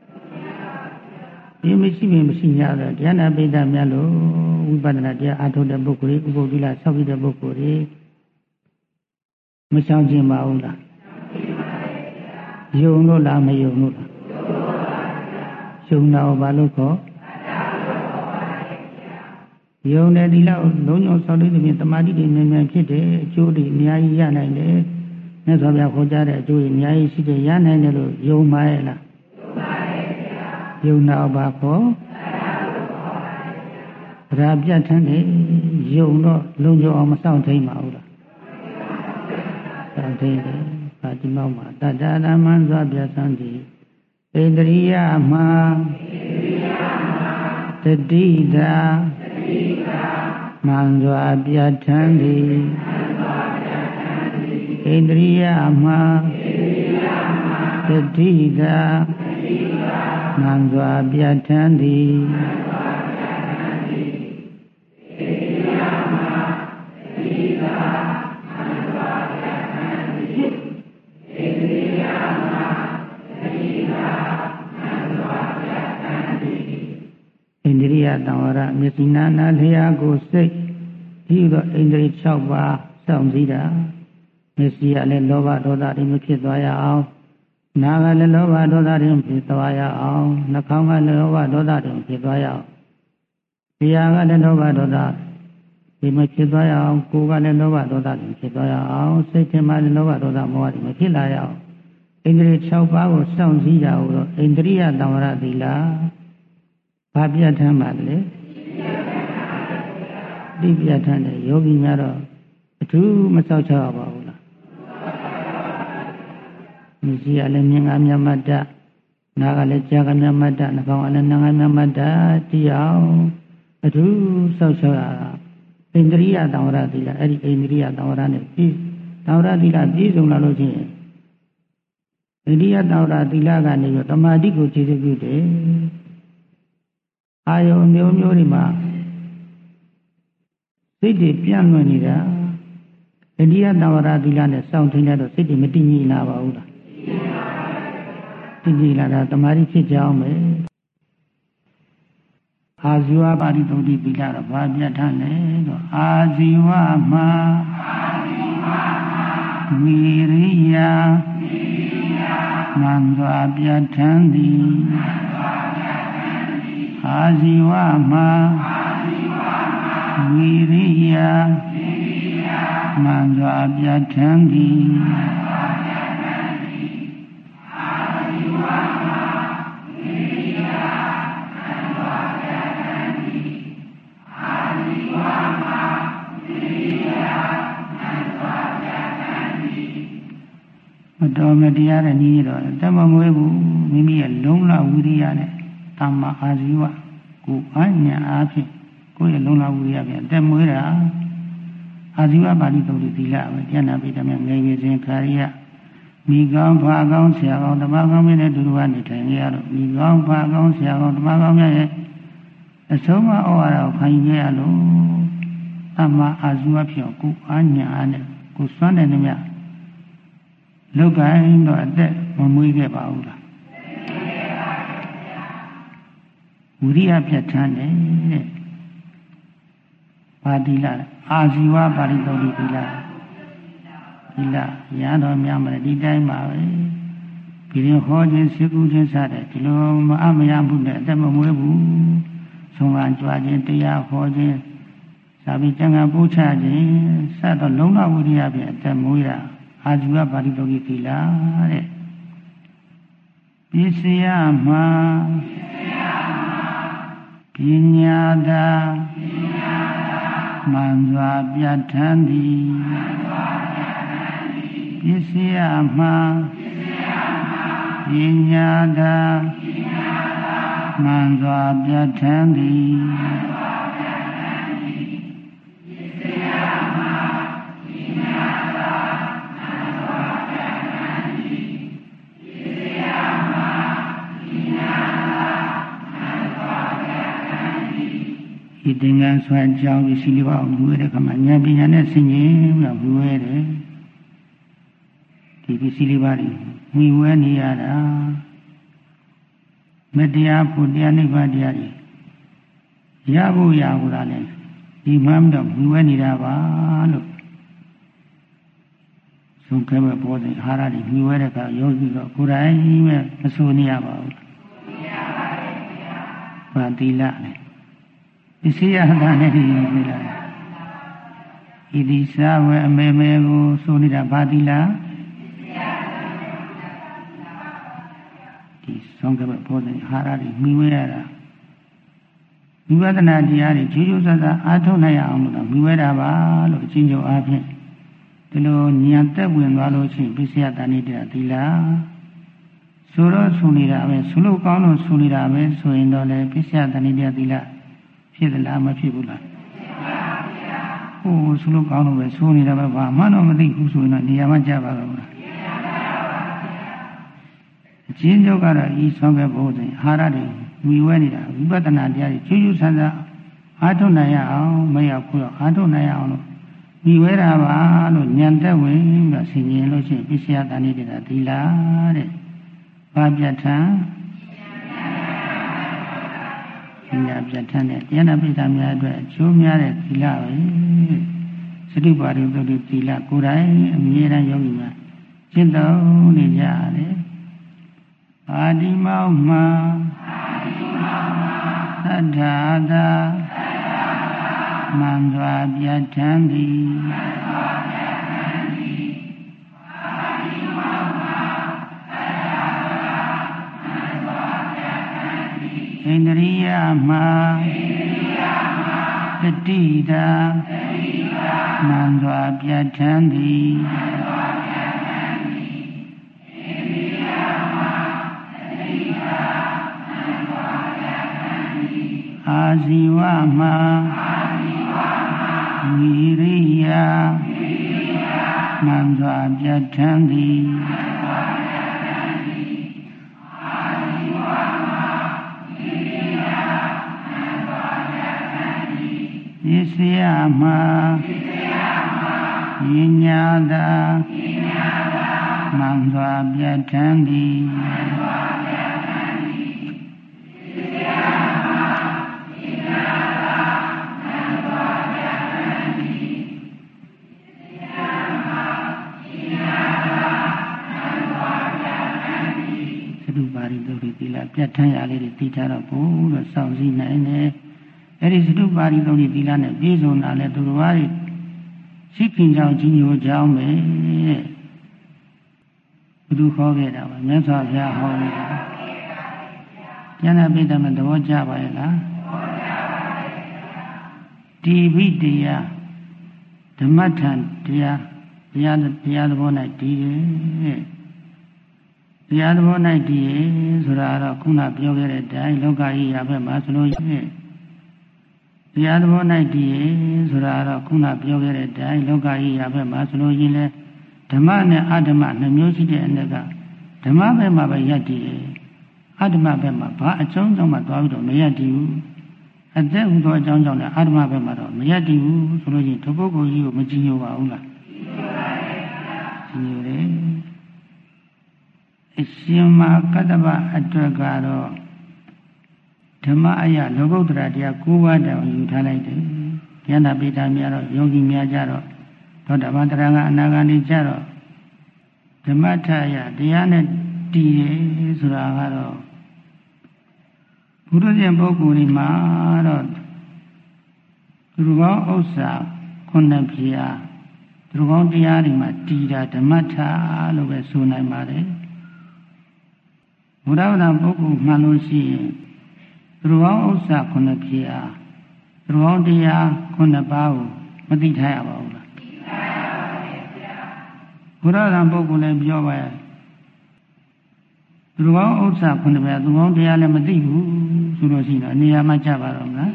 ဒီမရှိရင်မရှိညာတော့တရားနာပိဋကများလို့ဝိပဿနာတရားအားထုတ်တဲ့ပုဂ္ဂိုလ်တွေဥပုသ္တိလဆောက်ပြီးတဲ့ပုဂ္ဂိုလ်တွေမရှောင်ကျင်ပါဘူးလားယုံလို့လားမယုံလို့လားယုံတော့ဘာလို့ခေါ်ယုံတဲ့ဒီလောက်လုံးဝဆောက်လို့ဒီပြင်တမာတိတွေမြန်မြန်ဖြစ်တယ်အကျိုးတွေအများကြီးရနိုင်တယ်မြတ်စွာဘုရားခေါ်ကြတဲ့အကျိုးတွေအများကြီးရှိတယ်ရနိုင်တယ်လို့ယုံပါရဲ့လားယုံတော့ဘာခေါ်တရားပြဋ္ဌာန်းတယ်ယုံတော့လုံးဝအောင်မဆောင်ထိန်ပါဘူးလားဆောင်ထိန်တယ်ပါတိမောက်မှာတတ္တရမန်စွာပြဋ္ဌာန်းသည်ဣန္ဒြိယမှာတတိတာမံစွာပြဋ္ဌာန်းသည်ဣန္ဒြိယမှာတတိတာမံစွာပြဋ္ဌာန်းသည်ဣန္ဒြိယတံဝရမျက်စိနာနာလျာကိုစိတ်ဒီတော့ဣန္ဒြိ၆ပါးစောင့်စည်းတာမျက်စိကလည်းလောဘဒေါသတွေမဖြစ်သွားရအောင်နားကလည်းလောဘဒေါသတွေမဖြစ်သွားရအောင်နှာခေါင်းကလည်းလောဘဒေါသတွေမဖြစ်သွားရအောင်လျာကလည်းလောဘဒေါသတွေမဖြစ်သွားရအောင်ကိုယ်ကလည်းလောဘဒေါသတွေမဖြစ်သွားရအောင်စိတ်ထဲမှာလည်းလောဘဒေါသမောဟတွေမဖြစ်လာရအောင်ဣန္ဒြိ၆ပါးကိုစောင့်စည်းတာကိုတော့ဣန္ဒြိယတံဝရသီလဘာပြဋ္ဌာန်းပါလဲတိပြဋ္ဌာန်းတယ်ယောဂီများတော့အထူးမစောက်ချရပါဘူးလားမြည်ရလည်းမြင်ငါမြတ်မတ္တနာကလည်းကြာကမြတ်မတ္တနှာခေါင်းကလည်းနာငါမြတ်မတ္တတရားအထူးစောက်ချရတာဣန္ဒြိယတံဝရသီလအဲ့ဒီဣန္ဒြိယတံဝရနဲ့ပြီးတံဝရသီလပြည့်စုံလာလို့ချင်းဣန္ဒြိယတံဝရသီလကနေပြီးတမာတိကိုခြေစွပ်ပြုတယ်အာယုံမျိုးမျိုးတွေမှာစိတ်တွေပြန့်လွင့်နေတာဣန္ဒြိယတံဝရသီလနဲ့စောင့်ထိန်တော့စိတ်တွေမတည်ငြိမ်လာပါဘူးလားတည်ငြိမ်လာတာတမာတိဖြစ်ကြအောင်ပဲအာဇီဝပါရိသုဒ္ဓိသီလတော့ဘာပြဋ္ဌာန်းလဲတော့အာဇီဝမှာဝိရိယမံစွာပြဋ္ဌာန်းသည်အာဇီဝမှာဝိရိယမံစွာပြဋ္ဌာန်းသည်မတော်မတရားတဲ့နည်းတော့တမမွေးဘူးမိမိရဲ့လုံလဝိရိယနဲ့တမ္မာအာဇီဝကိုအညာအားဖြင့်ကိုယ့်ရဲ့လုံလဝိရိယပြန်တက်မွေးတာအာဇီဝပါဠိသုတ်သီလပဲကျန်တာပိဋကမြငယ်ငယ်ချင်းခါရိယမိကောင်းဖာကောင်းဆရာကောင်းဓမ္မကောင်းများနဲ့ဒုရဝနေထိုင်ကြရတော့မိကောင်းဖာကောင်းဆရာကောင်းဓမ္မကောင်းများရဲ့အဆုံးမဩဝါဒကိုခံယူရလို့သမ္မာအာဇီဝဖြစ်ကိုအာညာအားနဲ့ကိုစွမ်းတဲ့နှမြလောက်ကိုင်းတော့အသက်မမွေးခဲ့ပါဘူးလားဝိရိယပြတ်ထန်းတယ်တဲ့ပါတိလအာဇီဝပါရိသုတ်တိတိလဒီလရဟန်းတော်များမယ်ဒီတိုင်းပါပဲဒီရင်ဟောခြင်းစိတ်ကူးခြင်းစတဲ့ဒီလိုမအမရမှုနဲ့အသက်မမွေးဘူးဆုံးမကြွားခြင်းတရားဟောခြင်းသာပြီးကျန်ကပို့ချခြင်းစတော့လုံးဝဝိရိယဖြင့်အသက်မွေးတာအာဇီဝပါရိသုတ်တိတိလတဲ့ပစ္စယမှာပညာသာမှန်စွာပြဋ္ဌာန်းသည်ပစ္စယမှာပညာသာမှန်စွာပြဋ္ဌာန်းသည်ဒီသင်္ကန်းဆွဲကြောင်းဒီစီလေးပါးကိုမြွေးတဲ့ခါမှာဉာဏ်ပညာနဲ့ဆင်ခြင်ပြီးတော့မြွေးတယ်ဒီဒီစီလေးပါးတွေမြွေးနေရတာမတရားဖို့တရားနိဗ္ဗာန်တရားတွေရဖို့ရဖို့လားလဲဒီမှမတော့မြွေးနေတာပါလို့သုံးခဲမဲ့ပေါ်တဲ့အာဟာရတွေမြွေးတဲ့အခါယောဂီတော့ကိုယ်တိုင်ပဲမဆိုနေရပါဘူး။ဘာတိလလဲပစ္စယဟတာနဲ့ဒီလိုပြလာဣတိသာဝေအမေမေကိုဆိုနေတာဘာတိလာဒီဆုံးကပဲပေါ်တဲ့အာဟာရတွေမိဝဲရတာဝိပဿနာတရားတွေခြေခြုံစစအားထုတ်နိုင်အောင်လို့တော့မိဝဲတာပါလို့အချင်းချင်းအားဖြင့်ဒီလိုဉာဏ်သက်ဝင်သွားလို့ရှိရင်ပစ္စယတဏိတ္တိလာဆိုတော့ဆိုနေတာပဲဆိုလို့ကောင်းလို့ဆိုနေတာပဲဆိုရင်တော့လေပစ္စယတဏိတ္တိလာဖြစ်သလားမဖြစ်ဘူးလားဟိုဆိုလို့ကောင်းလို့ပဲဆိုနေတာပဲဘာမှတော့မသိဘူးဆိုရင်တော့နေရာမှကြပါတော့ဘူးလားအချင်းချုပ်ကတော့ဤဆောင်ခဲ့ဖို့ဆိုရင်အာဟာရတွေမိဝဲနေတာဝိပဿနာတရားတွေချွတ်ချွတ်ဆန်းဆန်းအားထုတ်နိုင်ရအောင်မရောက်ဘူးတော့အားထုတ်နိုင်ရအောင်လို့မိဝဲတာပါလို့ဉာဏ်သက်ဝင်ပြီးတော့ဆင်ခြင်လို့ရှိရင်ပစ္စယတဏိတ္တိသီလာတဲ့ဘာပြဋ္ဌာန်းဉာဏ်ပြဋ္ဌာန်းတဲ့ဉာဏ်ပိဋကများအတွက်အကျိုးများတဲ့သီလပဲစတိပါရိသုတ်တိသီလကိုယ်တိုင်အမြဲတမ်းယောဂီများကျင့်သုံးနေကြရတယ်အာဒီမောင်မှာသတ္ထာသာမှန်စွာပြဋ္ဌာန်းသည်ဣန္ဒြိယမှာတတိတာမှန်စွာပြဋ္ဌာန်းသည်အာဇီဝမှာဝိရိယမှန်စွာပြဋ္ဌာန်းသည်ပစ္စယမှာပညာသာမှန်စွာပြဋ္ဌာန်းသည်ပြဋ္ဌာန်းရလေးတွေသိထားတော့ဘုလို့စောင့်စည်းနိုင်တယ်အဲ့ဒီစတုပါရိသုံးဒီသီလနဲ့ပြည့်စုံတာလဲသူတော်ဘာတွေရှိခင်ကြောင့်ကြီးညိုကြောင်းပဲဘုသူခေါ်ခဲ့တာပါမြတ်စွာဘုရားဟောခဲ့တာကျမ်းစာပိဋကမှာသဘောကျပါရဲ့လားတိဘိတရားဓမ္မထံတရားတရားတရားသဘော၌တည်တယ်တရားသဘော၌တည်ရဆိုတာတော့ခုနပြောခဲ့တဲ့အတိုင်းလောကကြီးရာဘက်မှာဆိုလို့ရှိရင်တရားသဘော၌တည်ရဆိုတာတော့ခုနပြောခဲ့တဲ့အတိုင်းလောကကြီးရာဘက်မှာဆိုလို့ရှိရင်လေဓမ္မနဲ့အဓမ္မနှစ်မျိုးရှိတဲ့အနက်ကဓမ္မဘက်မှာပဲယက်တည်တယ်အဓမ္မဘက်မှာဘာအကြောင်းကြောင့်မှသွားပြီးတော့မယက်တည်ဘူးအသက်ဟူသောအကြောင်းကြောင့်လည်းအာဓမ္မဘက်မှာတော့မရတည်ဘူးဆိုလို့ရှိရင်ဒီပုဂ္ဂိုလ်ကြီးကိုမကြည်ညိုပါဘူးလားကြည်ညိုတယ်အရှင်မကတ္တဗအတွက်ကတော့ဓမ္မအယလောကုတ္တရာတရား၉ပါးတောင်ယူထားလိုက်တယ်ဉာဏပိဋကများတော့ယောဂီများကြတော့သောတာပန်တရားကအနာဂတ်နေကြတော့ဓမ္မထယတရားနဲ့တည်တယ်ဆိုတာကတော့ဘုရားရှင်ပုဂ္ဂိုလ်ဒီမှာတော့သူတော်ကောင်းဥစ္စာခုနှစ်ပြားသူတော်ကောင်းတရားတွေမှာတည်တာဓမ္မထလို့ပဲဆိုနိုင်ပါတယ်ဘုရားဝတ္တပုဂ္ဂိုလ်မှန်လို့ရှိရင်သူတော်ကောင်းဥစ္စာခုနှစ်ပြားသူတော်ကောင်းတရားခုနှစ်ပါးကိုမသိထားရပါဘူးလားသိထားရပါတယ်ဗျာဘုရားဝတ္တပုဂ္ဂိုလ်လည်းပြောပါရဲ့သူတော်ကောင်းဥစ္စာခုနှစ်ပြားသူတော်ကောင်းတရားလည်းမသိဘူးဆိုလို့ရှိရင်အနေရာမှကြပါတော့မလား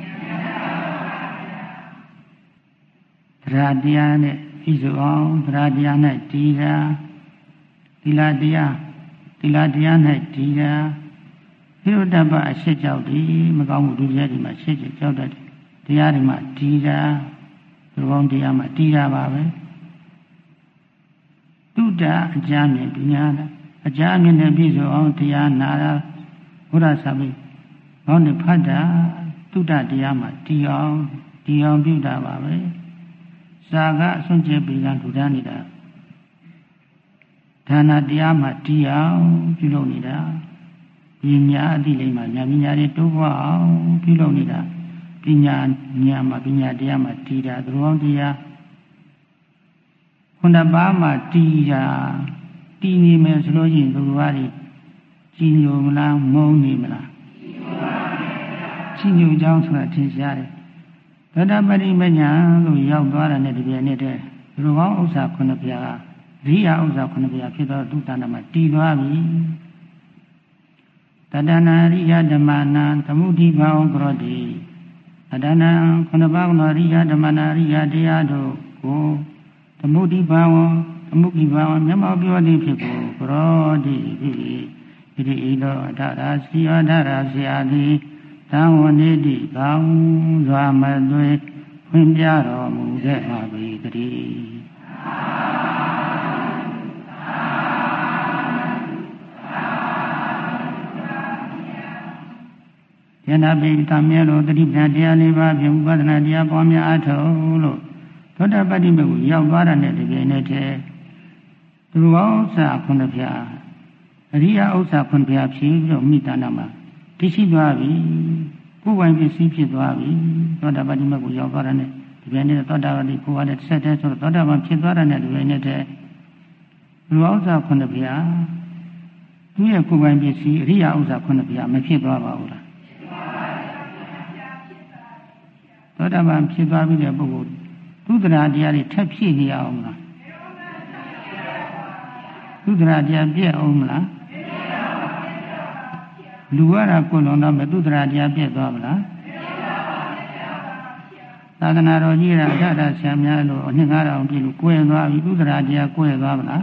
တရားတရားနဲ့ဤစုအောင်တရားတရားနဲ့တည်တာသီလတရားသီလတရားနဲ့တည်တာဟိရတ္တပအရှိကြောက်ဒီမကောင်းမှုဒုစရိုက်ဒီမှာရှိကြောက်တတ်တယ်တရားတွေမှာတည်တာသူတော်ကောင်းတရားမှာတည်တာပါပဲတုဒ္ဒအကြမြင်ပညာအကြမြင်တဲ့ပြည့်စုံအောင်တရားနာတာဘုရားစာပေဘောင်းနဲ့ဖတ်တာတုဒ္ဒတရားမှာတည်အောင်တည်အောင်ပြုတာပါပဲစာကအစွန့်ကျဲပြီးကထူထမ်းနေတာဒါနတရားမှာတည်အောင်ပြုလုပ်နေတာပညာအသိလိမ့်မှာဉာဏ်ပညာတွေတိုးပွားအောင်ပြုလုပ်နေတာပညာဉာဏ်မှာပညာတရားမှာတည်တာသူတော်ကောင်းတရားခုနှစ်ပါးမှာတည်တာတည်နေမယ်ဆိုလို့ရှိရင်သူတော်ဘာတွေကြည်ညိုမလားမုန်းနေမလားကြည်ညိုကြောင်းဆိုတာထင်ရှားတယ်သောတာပတိမညာလို့ရောက်သွားတာနဲ့တပြည့်နဲ့တည်းသူတော်ကောင်းဥစ္စာခုနှစ်ပြားရိယာဥစ္စာခုနှစ်ပြားဖြစ်သောဒုသနာမှာတည်သွားပြီတတနာရိယဓမ္မနာသမုဒိဘာဝကရောတိတတနာခုနှစ်ပါးသောရိယဓမ္မနာရိယတရားတို့ကိုသမုဒိဘာဝသမုဒိဘာဝမျက်မှောက်ပြောသည်ဖြစ်ကိုကရောတိဖြစ်၏ဒီဤသောအထရာစီယထရာစီယာသည်သံဝနေတိကောင်းစွာမသွေဖွင့်ပြတော်မူခဲ့ပါ၏တည်းယန္တာပိတမြဲလို့တတိပ္ပံတရားလေးပါးဖြင့်ဥပဒနာတရားပေါ်များအထောက်လို့သောတာပတ္တိမေကိုရောက်သွားတာနဲ့တပြိုင်နက်တည်းသူတော်ကောင်းဥစ္စာခုနှစ်ပြားအရိယဥစ္စာခုနှစ်ပြားဖြည့်ပြီးတော့မိတ္တနာမှာတရှိသွားပြီကိုယ်ပိုင်ပစ္စည်းဖြစ်သွားပြီသောတာပတ္တိမေကိုရောက်သွားတာနဲ့ဒီပြိုင်နက်သောတာပတ္တိကိုယ်ကလည်းဆက်တဲ့ဆိုတော့သောတာပန်ဖြစ်သွားတာနဲ့ဒီပြိုင်နက်တည်းသူတော်ဥစ္စာခုနှစ်ပြားသူရဲ့ကိုယ်ပိုင်ပစ္စည်းအရိယဥစ္စာခုနှစ်ပြားမဖြစ်သွားပါဘူးလားသောတာပန်ဖြစ်သွားပြီတဲ့ပုဂ္ဂိုလ်သုဒ္ဓရာတရားတွေထပ်ဖြည့်နေရအောင်မလားသုဒ္ဓရာတရားပြည့်အောင်မလားလူရတာကိုလုံးတော့မသုဒ္ဓရာတရားပြည့်သွားမလားသာသနာတော်ကြီးကအထက်တာဆရာများလို့အနှစ်ငါးထောင်ပြည့်လို့ကိုယ်သွားပြီသုဒ္ဓရာတရားကိုယ်သွားမလား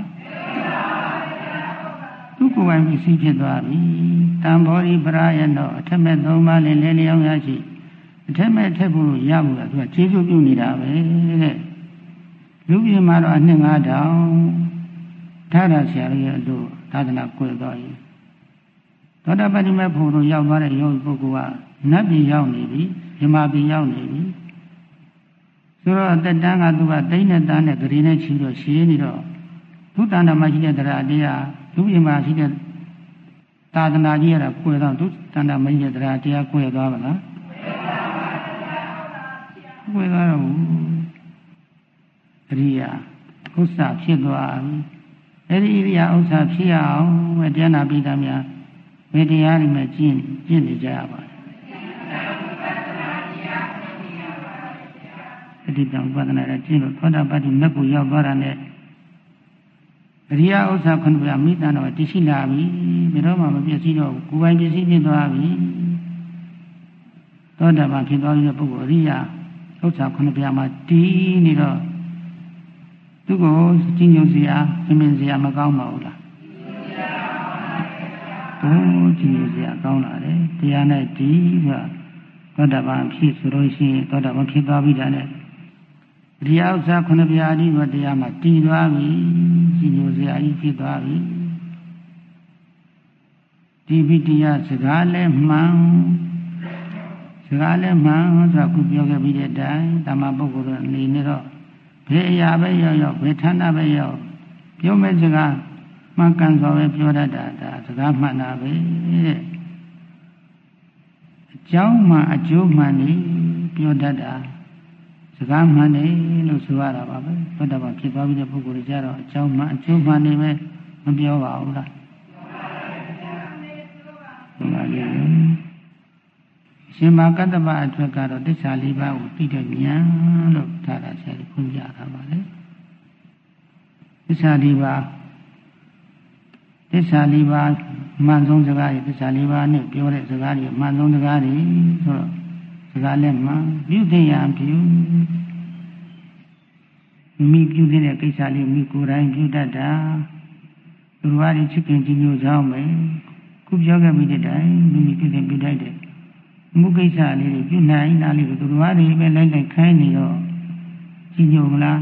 သူကိုယ်ပိုင်ပစ္စည်းဖြစ်သွားပြီတံဘောဓိပရာယနောအထက်မဲ့သုံးပါးနဲ့လဲလျောင်းရရှိအထက်မဲ့ထက်ဖို့ရမှုကသူကခြေစွပ်ပြုနေတာပဲတဲ့လူပြည်မှာတော့အနှစ်ငါးထောင်ထားတာဆရာကြီးရဲ့လို့သာသနာကိုယ်တော်ကြီးသောတာပတ္တိမေဖို့တို့ရောက်သွားတဲ့ယောဂီပုဂ္ဂိုလ်ကနတ်ပြည်ရောက်နေပြီမြမပြည်ရောက်နေပြီဆိုတော့အသက်တန်းကသူကတိတ်နဲ့တန်းနဲ့ဂရီနဲ့ချီတော့ရှည်နေတော့သူတန်တာမှာရှိတဲ့တရားတရားလူပြည်မှာရှိတဲ့သာသနာကြီးရတာကိုယ်တော်သူတန်တာမကြီးတဲ့တရားတရားကိုယ်သွားပါလားကိုယ်သွားတော့အရိယာဥစ္စာဖြစ်သွားပြီအဲ့ဒီအရိယာဥစ္စာဖြစ်အောင်ဝေတရားနာပိဋကများဝေတရားတွေမှာကျင့်ကျင့်နေကြရပါတယ်အတိတံဥပဒနာရကျင့်လို့သောတာပတ္တိမေကိုရောက်သွားတာနဲ့အရိယာဥစ္စာခုနှစ်ပါးမိတ္တန်တော့တရှိလာပြီဘယ်တော့မှမပြည့်စည်တော့ဘူးကိုယ်ပိုင်ပစ္စည်းဖြစ်သွားပြီသောတာပန်ဖြစ်သွားတဲ့ပုဂ္ဂိုလ်အရိယာဥစ္စာခုနှစ်ပါးမှာတည်နေတော့သူကိုကြည်ညိုစရာပြင်ပြင်စရာမကောင်းပါဘူးလားဘုရားကြည်ညိုစရာကောင်းလာတယ်တရားနဲ့ဒီကသောတာပန်ဖြစ်ဆိုလို့ရှိရင်သောတာပန်ဖြစ်သွားပြီဒါနဲ့တရားဥစ္စာခုနှစ်ပြားအဓိပတရားမှာတည်သွားပြီကြီးညိုစရာကြီးဖြစ်သွားပြီဒီပိတရားစကားလည်းမှန်စကားလည်းမှန်ဆိုအခုပြောခဲ့ပြီးတဲ့အတိုင်းတမ္မာပုဂ္ဂိုလ်တို့အနေနဲ့တော့ဘယ်အရာပဲရောက်ရောက်ဘယ်ဌာနပဲရောက်ပြောမဲ့စကားမှန်ကန်စွာပဲပြောတတ်တာဒါစကားမှန်တာပဲတဲ့အကြောင်းမှအကျိုးမှန်နေပြောတတ်တာစကားမှန်နေလို့ဆိုရတာပါပဲဘုဒ္ဓဘာဖြစ်သွားပြီးတဲ့ပုဂ္ဂိုလ်တွေကြတော့အကြောင်းမှအကျိုးမှန်နေပဲမပြောပါဘူးလားမှန်ပါဗျာရှင်မကတ္တပအထွတ်ကတော့သစ္စာလေးပါးကိုသိတဲ့ဉာဏ်လို့ထားတာဆရာကြီးခွင့်ပြတာပါလေသစ္စာလေးပါးသစ္စာလေးပါးမှန်ဆုံးစကားတွေသစ္စာလေးပါးနဲ့ပြောတဲ့စကားတွေမှန်ဆုံးစကားတွေဆိုတော့စကားလည်းမှန်ပြုသိရန်ပြုမိပြုတဲ့ကိစ္စလေးမိကိုယ်တိုင်ပြုတတ်တာသူတို့ကချစ်ခင်ကြည်ညိုကြောင်းပဲခုပြောခဲ့ပြီးတဲ့တိုင်မိမိပြုတဲ့ပြုတတ်တဲ့မှုကိစ္စလေးတွေပြုနိုင်တာလေးကိုသူတို့ကလည်းပဲလိုက်လိုက်ခိုင်းနေတော့ကြည်ညိုမလား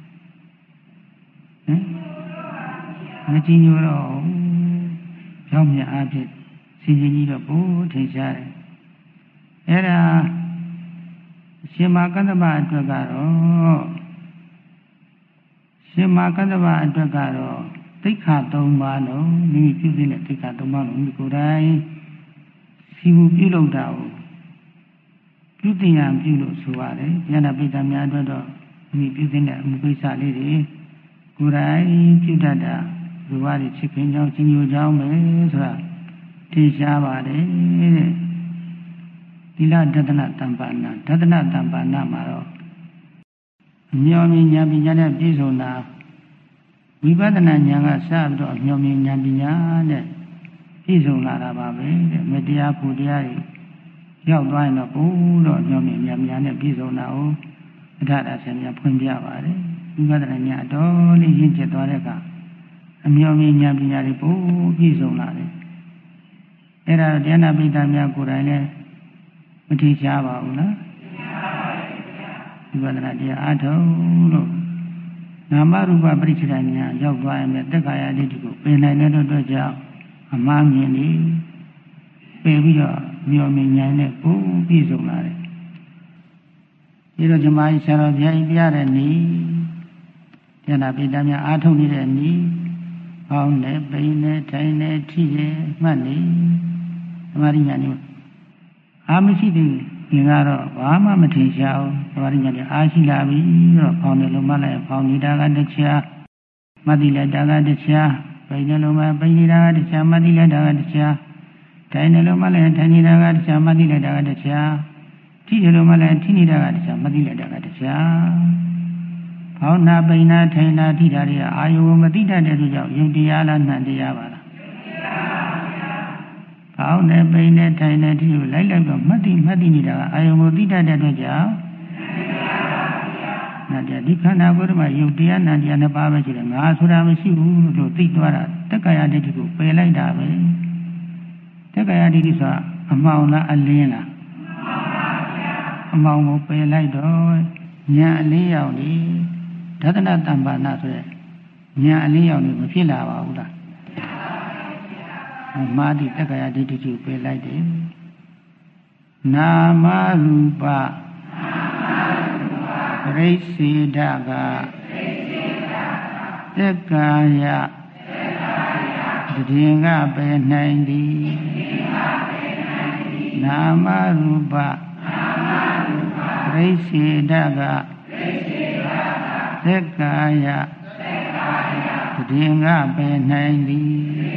ဟမ်မကြည်ညိုတော့ကြောင်းမြတ်အားဖြင့်စင်ကြီးကြီးတော့ဘိုးထင်ရှားတယ်အဲ့ဒါရှင်မကတ္တဗအတွက်ကတော့ရှင်မကတ္တဗအတွက်ကတော့သိက္ခာ၃ပါးလုံးမိမိပြုတဲ့သိက္ခာ၃ပါးလုံးမိကိုယ်တိုင်စီမူပြုလုပ်တာကိုပြုတင်ရန်ပြုလို့ဆိုရတယ်ဉာဏပိဋကများအတွက်တော့မိပြုတဲ့အမှုကိစ္စလေးတွေကိုယ်တိုင်ပြုတတ်တာလူဝါတွေချစ်ခင်ကြောင်းကြီးညိုကြောင်းပဲဆိုတာထင်ရှားပါတယ်တဲ့သီလဒသနတမ္ပါဏဒသနတမ္ပါဏမှာတော့အမျော်မြင်ဉာဏ်ပညာနဲ့ပြည့်စုံတာဝိပဿနာဉာဏ်ကစပြီးတော့အမျော်မြင်ဉာဏ်ပညာနဲ့ပြည့်စုံလာတာပါပဲတဲ့မတရားဖို့တရားတွေရောက်သွားရင်တော့ဘိုးတော့အမျော်မြင်ဉာဏ်ပညာနဲ့ပြည့်စုံတာကိုအထာတာဆရာများဖွင့်ပြပါတယ်ဝိပဿနာဉာဏ်အတော်လေးရင့်ကျက်သွားတဲ့အခါအမျော်မြင်ဉာဏ်ပညာတွေဘိုးပြည့်စုံလာတယ်အဲ့ဒါဉာဏပိဋကများကိုယ်တိုင်လည်းမထင်ရှားပါဘူးလားဝိပဿနာတရားအားထုတ်လို့နာမရူပပရိစ္ဆေဒဉာဏ်ရောက်သွားရင်တက္ကာယဒိဋ္ဌိကိုပင်နိုင်တဲ့အတွက်ကြောင့်အမှားမြင်နေပယ်ပြီးတော့မျောမြင်ဉာဏ်နဲ့ကိုယ်ပြည့်စုံလာတယ်ဒီတော့ဇမကြီးဆရာတော်ဘုရားကြီးပြတဲ့နည်းဉာဏပိဋကများအားထုတ်နေတဲ့နည်းဟောင်းနဲ့ပိန်နဲ့ထိုင်နဲ့ထိရဲ့မှတ်နေဓမ္မရိညာနေအာမရှိသေးရင်ကတော့ဘာမှမထင်ရှားဘူးဓမ္မရိညာနေအားရှိလာပြီတော့ဖောင်းတယ်လို့မှတ်လိုက်ဖောင်းနေတာကတရားမသိလိုက်တာကတရားပိန်တယ်လို့မှပိန်နေတာကတရားမသိလိုက်တာကတရားထိုင်တယ်လို့မှလည်းထိုင်နေတာကတရားမသိလိုက်တာကတရားထိတယ်လို့မှလည်းထိနေတာကတရားမသိလိုက်တာကတရားဖောင်းနာပိန်နာထိုင်နာထိတာတွေကအာယုမသိတတ်တဲ့အတွက်ကြောင့်ယုံတရားလားနှံတရားပါလားဖောင်းနေပိန်နေထိုင်နေထိကိုလိုက်လိုက်တော့မှတ်တိမှတ်တိနေတာကအာယုကိုသိတတ်တဲ့အတွက်ကြောင့်နှံတရားဒီခန္ဓာကိုယ်ထဲမှာယုံတရားနှံတရားနှစ်ပါးပဲရှိတယ်ငါဆိုတာမရှိဘူးလို့သိသွားတာတက္ကရာဒိဋ္ဌိကိုပယ်လိုက်တာပဲတက္ကရာဒိဋ္ဌိဆိုတာအမှောင်လားအလင်းလားအမှောင်ကိုပယ်လိုက်တော့ဉာဏ်အလေးရောက်နေဒသနတမ္ပါဏဆိုတဲ့ဉာဏ်အလေးရောက်နေမဖြစ်လာပါဘူးလားမာတိတက္ကရာဒိဋ္ဌိကိုပယ်လိုက်တယ်နာမရူပပရိစ္ဆေဒကသက္ကာယတည်ငါပယ်နိုင်သည်နာမရူပပရိစ္ဆေဒကသက္ကာယတည်ငါပယ်နိုင်သည်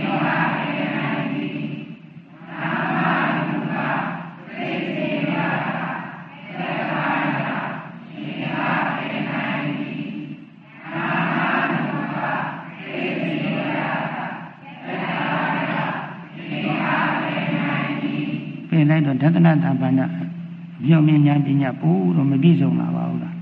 လိုက်တော့ဒသနတမ္ပါဏမြောက်မြဉာဏ်ပညာပို့တော့မပြည့်စုံပါဘူးလား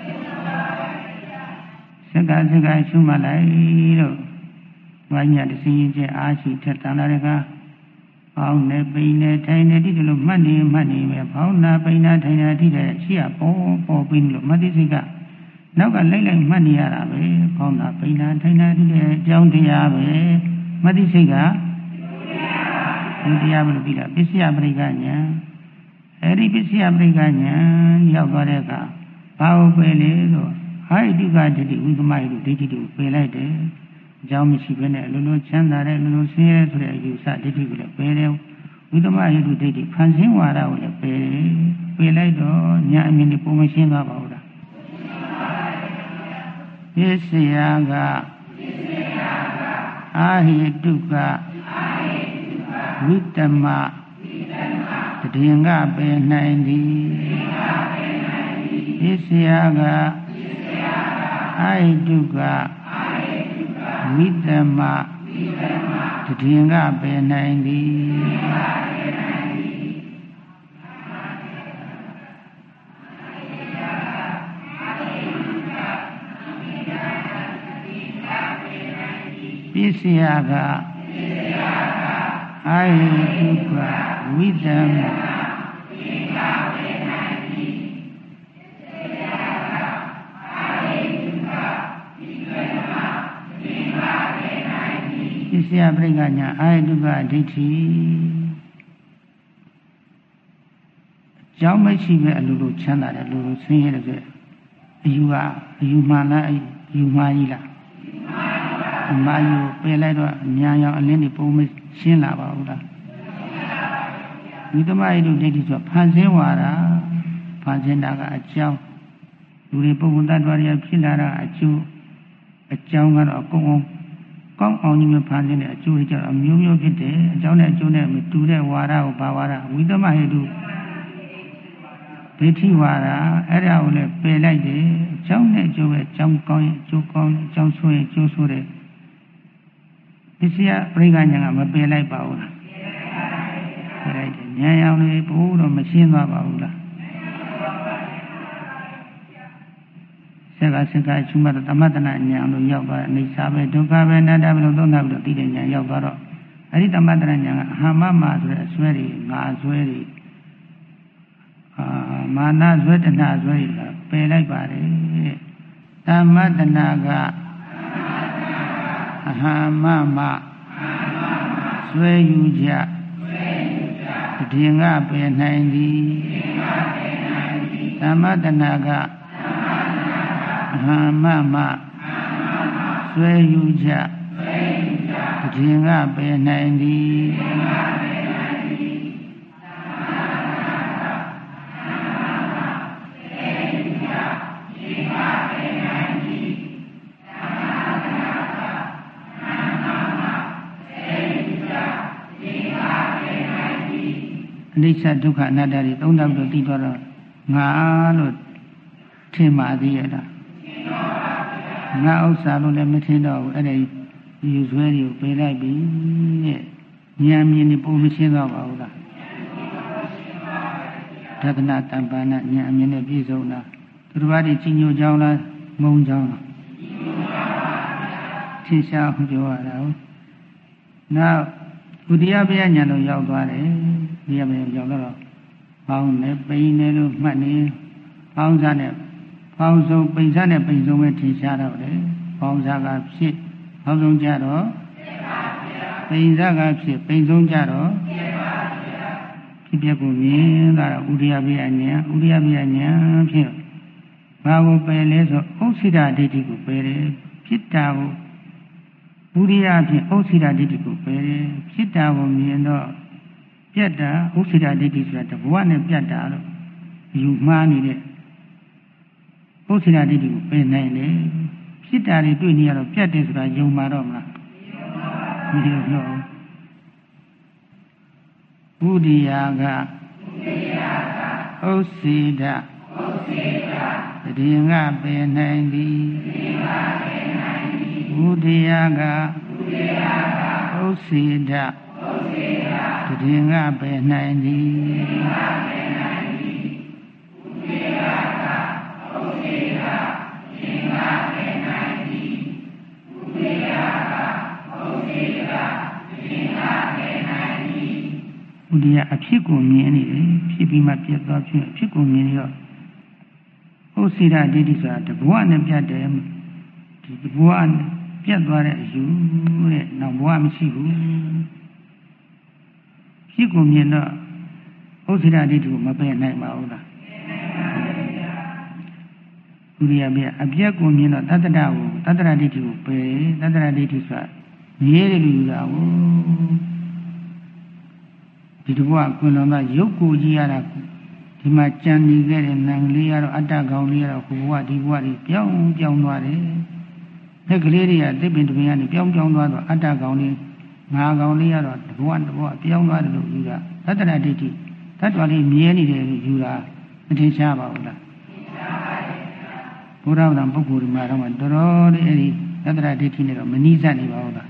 စက္ကစက္ကရှုမှတ်လိုက်တော့ဝိညာဉ်တစင်းချင်းအားရှိထက်တန်လာတဲ့ကဖောင်းနေပိန်နေထိုင်နေဒီလိုမှတ်နေမှတ်နေပဲဖောင်းနာပိန်နာထိုင်နေဒီတဲ့ရှိရပေါ်ပေါ်ပြီးလို့မသိစိတ်ကနောက်ကလိုက်လိုက်မှတ်နေရတာပဲဖောင်းနာပိန်နာထိုင်နေဒီတဲ့အကြောင်းတရားပဲမသိစိတ်ကဒီတရားဘယ်လိုပြီးလားပစ္စယပရိက္ခညာအဲ့ဒီပစ္စယပရိက္ခညာရောက်သွားတဲ့အခါဘာကိုပယ်လေဆိုဟိုက်တုကဒိဋ္ဌိဝိသမယတုဒိဋ္ဌိတို့ပယ်လိုက်တယ်အကြောင်းမရှိဘဲနဲ့အလိုလိုချမ်းသာတယ်အလိုလိုဆင်းရဲဆိုတဲ့အယူဆဒိဋ္ဌိကိုလည်းပယ်တယ်ဝိသမယတုဒိဋ္ဌိဖန်ဆင်းဝါဒကိုလည်းပယ်တယ်ပယ်လိုက်တော့ညာအမြင်ဒီပုံမရှင်းသွားပါဘူးလားပစ္စယကအာဟိတုကဝိတမတည်ငါပယ်နိုင်သည်ပစ္စယကအာဟိတုကဝိတမတည်ငါပယ်နိုင်သည်ပစ္စယကအာဟိတုကဝိတမပစ္စယပရိက္ခညာအာဟိတုကဒိဋ္ဌိအကြောင်းမရှိပဲအလိုလိုချမ်းသာတယ်အလိုလိုဆင်းရဲတယ်ဆိုအယူကအယူမှန်လားအယူမှားကြီးလားအမှားကြီးကိုပယ်လိုက်တော့ညာရောင်အလင်းတွေပုံမရှင်းလာပါဘူးလားဝိသမယတုဒိဋ္ဌိဆိုဖန်ဆင်းဝါဒဖန်ဆင်းတာကအကြောင်းလူတွေပုဂ္ဂိုလ်တ attva တွေဖြစ်လာတာအကျိုးအကြောင်းကတော့အကုန်အောင်ကောင်းအောင်ကြီးမဖန်ဆင်းတဲ့အကျိုးတွေကြတော့အမျိုးမျိုးဖြစ်တယ်အကြောင်းနဲ့အကျိုးနဲ့မတူတဲ့ဝါဒကိုဘာဝါဒဝိသမယတုဒိဋ္ဌိဝါဒအဲ့ဒါကိုလည်းပယ်လိုက်တယ်အကြောင်းနဲ့အကျိုးပဲအကြောင်းကောင်းရင်အကျိုးကောင်းအကြောင်းဆိုးရင်အကျိုးဆိုးတယ်ပစ္စယပရိက္ခညာကမပယ်လိုက်ပါဘူးလားပယ်လိုက်တယ်ဉာဏ်ရောင်လေးဘိုးတော့မရှင်းသွားပါဘူးလားစက္ကစက္ကချုမတ်သမတနာဉာဏ်လို့ရောက်သွားတယ်အိဋ္ဌာပဲဒုက္ခပဲအနတ္တပဲလို့သုံးသပ်ပြီးတော့သိတဲ့ဉာဏ်ရောက်သွားတော့အဲ့ဒီသမတနာဉာဏ်ကအဟမမဆိုတဲ့အစွဲတွေငါစွဲတွေအာမာနစွဲတဏှစွဲတွေပယ်လိုက်ပါတယ်သမတနာကအဟမမစွဲယူကြတည်ငါပယ်နိုင်သည်သမတနာကအဟမမစွဲယူကြတည်ငါပယ်နိုင်သည်အနိစ္စဒုက္ခအနတ္တတွေသုံးတော့သိတော့ငါလို့ထင်ပါသေးရဲ့လားငါဥစ္စာလို့လည်းမထင်တော့ဘူးအဲ့ဒါယူဆွဲတွေကိုပယ်လိုက်ပြီတဲ့ဉာဏ်မြင်နေပုံမရှင်းတော့ပါဘူးလားသဒ္ဒနာတမ္ပနာဉာဏ်အမြင်နဲ့ပြည့်စုံလားသူတို့ဘာတွေကြီးညိုကြောင်းလားမုံကြောင်းလားရှင်းရှားဟောပြောရတာဟုတ်နောက်ဥဒိယပယညာလို့ရောက်သွားတယ်ဒီရမယ်ရောက်တော့ပေါင်းနေပိန်နေလို့မှတ်နေပေါင်းစားနဲ့ပေါင်းစုံပိန်စားနဲ့ပိန်စုံပဲထင်ရှားတော့တယ်ပေါင်းစားကဖြစ်ပေါင်းစုံကြတော့ပိန်စားကဖြစ်ပိန်စုံကြတော့ဖြစ်ပြကိုမြင်တာဥဒိယပယညာဥဒိယပယညာဖြစ်ဘာကိုပယ်လဲဆိုဥစ္စိဒဒိဋ္ဌိကိုပယ်တယ်ဖြစ်တာကိုဥဒိယဖြင့်ဥစ္စိဒဒိဋ္ဌိကိုပယ်တယ်ဖြစ်တာကိုမြင်တော့ပြတ်တာဥစ္စိဒဒိဋ္ဌိဆိုတာတဘဝနဲ့ပြတ်တာလို့ယူမှားနေတဲ့ဥစ္စိဒဒိဋ္ဌိကိုပယ်နိုင်တယ်ဖြစ်တာတွေတွေ့နေရတော့ပြတ်တယ်ဆိုတာယုံမှာတော့မလားမယုံတော့ဥဒိယကဥစ္စိဒတည်ငါပယ်နိုင်သည်ဥဒိယကဥစ္စိဒတည်ငါပယ်နိုင်သည်ဥဒိယအဖြစ်ကိုမြင်နေတယ်ဖြစ်ပြီးမှပြတ်သွားဖြစ်အဖြစ်ကိုမြင်ရောဥစ္စေတဒိဋ္ဌိဆိုတာတဘဝနဲ့ပြတ်တယ်ဒီတဘဝပြတ်သွားတဲ့အယူတဲ့နောက်ဘဝမရှိဘူးဖြစ်ကိုမြင်တော့ဥစ္စေတဒိဋ္ဌိကိုမပယ်နိုင်ပါဘူးလားဥဒိယပြအပြတ်ကိုမြင်တော့တတ္တရကိုတတ္တရဒိဋ္ဌိကိုပယ်တတ္တရဒိဋ္ဌိဆိုတာမြဲတယ်လို့ယူတာကိုဒီတဘဝကွန်လွန်သားရုပ်ကိုကြည့်ရတာဒီမှာကြံနေခဲ့တဲ့နံလေးရတော့အတ္တကောင်လေးရတော့ဟိုဘဝဒီဘဝတွေပြောင်းပြောင်းသွားတယ်လက်ကလေးတွေကသစ်ပင်တပင်ကနေပြောင်းပြောင်းသွားတော့အတ္တကောင်လေးငါကောင်လေးရတော့တဘဝတဘဝပြောင်းသွားတယ်လို့ယူတာသတ္တရဒိဋ္ဌိတတ္တဝါလေးမြဲနေတယ်လို့ယူတာမထင်ရှားပါဘူးလားဘုရားဗုဒ္ဓပုဂ္ဂိုလ်ဒီမှာတော့တော်တော်လေးအဲဒီသတ္တရဒိဋ္ဌိနဲ့တော့မနီးစပ်နေပါဘူးလား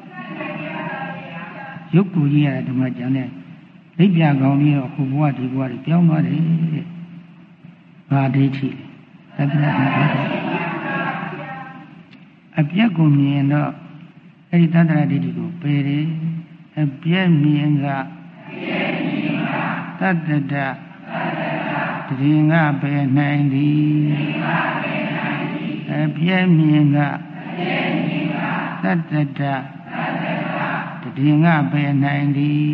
ရုပ်ကိုကြည့်ရတာဒီမှာကြံတဲ့လိပ်ပြကောင်းလေးတော့ဟိုဘဝဒီဘဝတွေပြောင်းသွားတယ်တဲ့။ဘာဒိဋ္ဌိသတ္တရဒိဋ္ဌိအပြက်ကိုမြင်တော့အဲ့ဒီသတ္တရဒိဋ္ဌိကိုပယ်တယ်။အပြက်မြင်ကသတ္တတတရင်ကပယ်နိုင်သည်အပြက်မြင်ကသတ္တတတရင်ကပယ်နိုင်သည်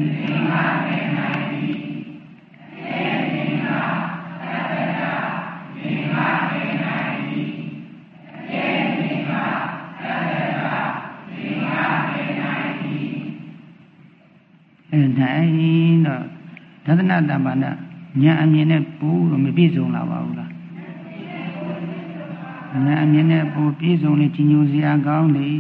အဲနိုင်တော့သဒ္ဒနာတမ္ပါဏညာအမြင်နဲ့ပို့လို့မပြည့်စုံလာပါဘူးလားညာအမြင်နဲ့ပို့ပြည့်စုံလေကြီးညိုစရာကောင်းလေ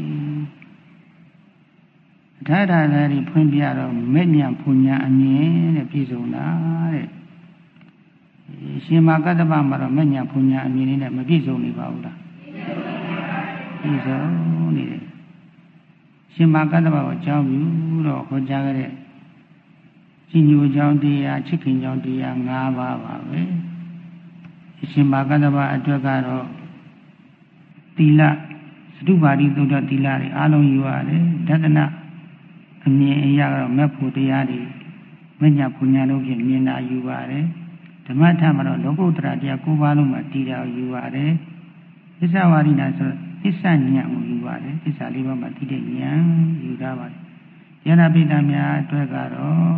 ထာထာလည်းဖွင့်ပြတော့မဲ့ညာဖူညာအမြင်နဲ့ပြည့်စုံတာတဲ့ရှင်မာကတ္တပမှာတော့မဲ့ညာဖူညာအမြင်လေးနဲ့မပြည့်စုံနေပါဘူးလားပြည့်စုံနေတယ်ရှင်မာကတ္တပကိုကြောင်းယူတော့ခေါ်ကြခဲ့တဲ့ကြီးညိုကြောင်းတရားချစ်ခင်ကြောင်းတရား၅ပါးပါပဲရှင်မာကတ္တပအတွက်ကတော့သီလစတုပါဠိသုဒ္ဓသီလတွေအားလုံးယူရတယ်ဒသနအမြင်အရာကတော့မဲ့ဖို့တရားတွေမညာပူညာတို့ဖြင့်မြင်တာယူပါတယ်ဓမ္မထမှာတော့လောကုတ္တရာတရား၉ပါးလုံးမှာတည်တာယူပါတယ်သစ္စာဝါရိနာဆိုသစ္စာဉာဏ်ကိုယူပါတယ်သစ္စာလေးပါးမှာတည်တဲ့ဉာဏ်ယူတာပါယန္နာပိဋကများအတွက်ကတော့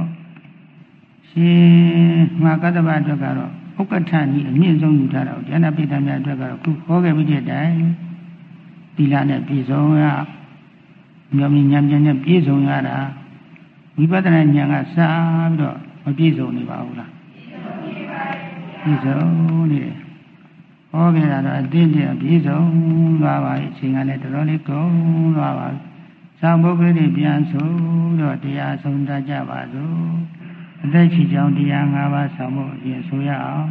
ရှင်မာကတ္တဗအတွက်ကတော့ဥက္ကဋ္ဌကြီးအမြင့်ဆုံးယူထားတာယန္နာပိဋကများအတွက်ကတော့ခုဟောခဲ့ပြီးတဲ့တိုင်သီလနဲ့ပြည့်စုံရမြောင်မြဉာဏ်ဉာဏ်နဲ့ပြည့်စုံရတာဝိပဿနာဉာဏ်ကစားပြီးတော့မပြည့်စုံနေပါဘူးလားပြည့်စုံနေတယ်ဟောခဲ့တာတော့အတင်းတင်းပြည့်စုံသွားပါပြီအချိန်ကလည်းတော်တော်လေးကုန်သွားပါပြီသံဘုဂ္ဂိတွေပြန်ဆိုတော့တရားဆုံးတတ်ကြပါစို့အသက်ရှိကြောင်းတရား၅ပါးဆောင်ဖို့အရင်ဆိုရအောင်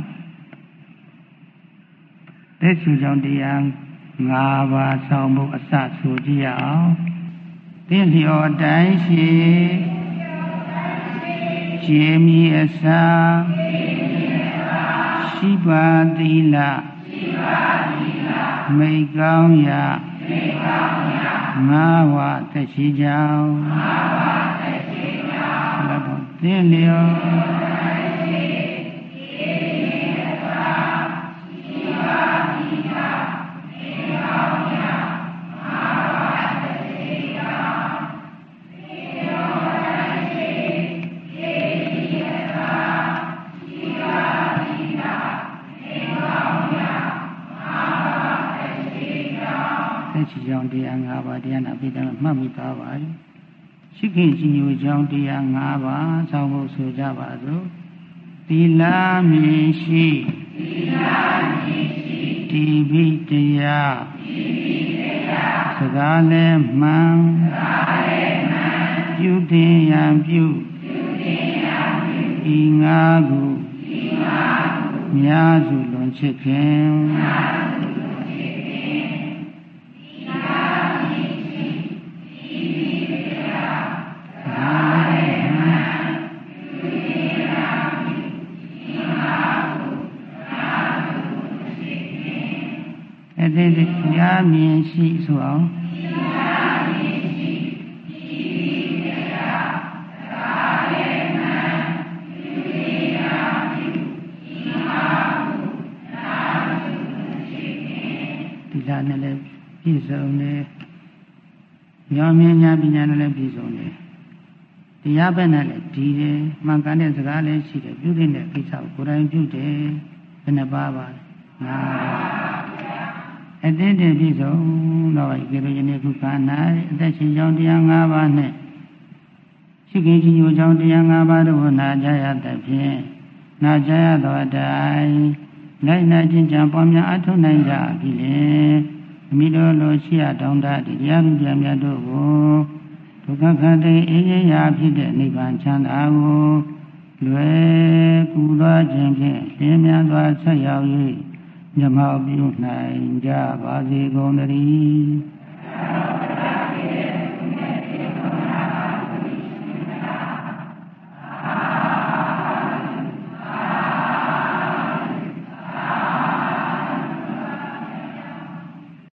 သက်ရှိကြောင်းတရား၅ပါးဆောင်ဖို့အစဆိုကြည့်ရအောင်သင်လျော်တိုင်းရှိခြေမီအစာရှိပါသီလမိတ်ကောင်းရာငါးဝါသက်ရှိကြောင်းသင်လျော်ရှိကြောင်းတရား၅ပါးတရားနာပိဋကမှတ်မိသွားပါ၏ရှိခင်ကြီးညိုကြောင်းတရား၅ပါးဆောင်းဖို့ဆိုကြပါစို့သီလမြင်ရှိသီလမြင်ရှိတိဘိတရားတိဘိတရားစကားလည်းမှန်စကားလည်းမှန်ပြုတင်ရန်ပြုပြုတင်ရန်ပြုဤငါးခုဤငါးခုများစုလွန်ချစ်ခင်များစုလွန်ချစ်ခင်အဲ့ဒီတရားမြင်ရှိဆိုအောင်တရားမြင်ရှိဒီတရားသာလေမှန်နဲ့လည်းပြည့်စုံတယ်။ဉာဏ်မြင်ဉာဏ်ပညာနဲ့လည်းပြည့်စုံတယ်။တရားဘက်နဲ့လည်းဒီတယ်။မှန်ကန်တဲ့စကားလည်းရှိတယ်။ပြုတဲ့ကိစ္စကိုကိုယ်တိုင်ပြုတယ်။ဘယ်နှပါပါလဲ။ငါအတည်းတည်းပြည့်စုံတော့ဒီလိုယနေ့ခုခါ၌အသက်ရှင်ကြောင်းတရား၅ပါးနဲ့ရှိခင်ကြီးညိုကြောင်းတရား၅ပါးတို့ကိုနာကြရသဖြင့်နာကြရသောအတိုင်းနိုင်နိုင်ချင်းကြံပွားများအထုနိုင်ကြပြီလေအမိတို့လိုရှိရတောင်းတတရားဥပဒေများတို့ကိုဒုက္ခခန္တေအေးအေးရာဖြစ်တဲ့နိဗ္ဗာန်ချမ်းသာကိုလွယ်ကူသောခြင်းဖြင့်လင်းမြန်စွာဆက်ရောက်၍မြတ်မောပြုနိုင်ကြပါစေကုန်သတည်း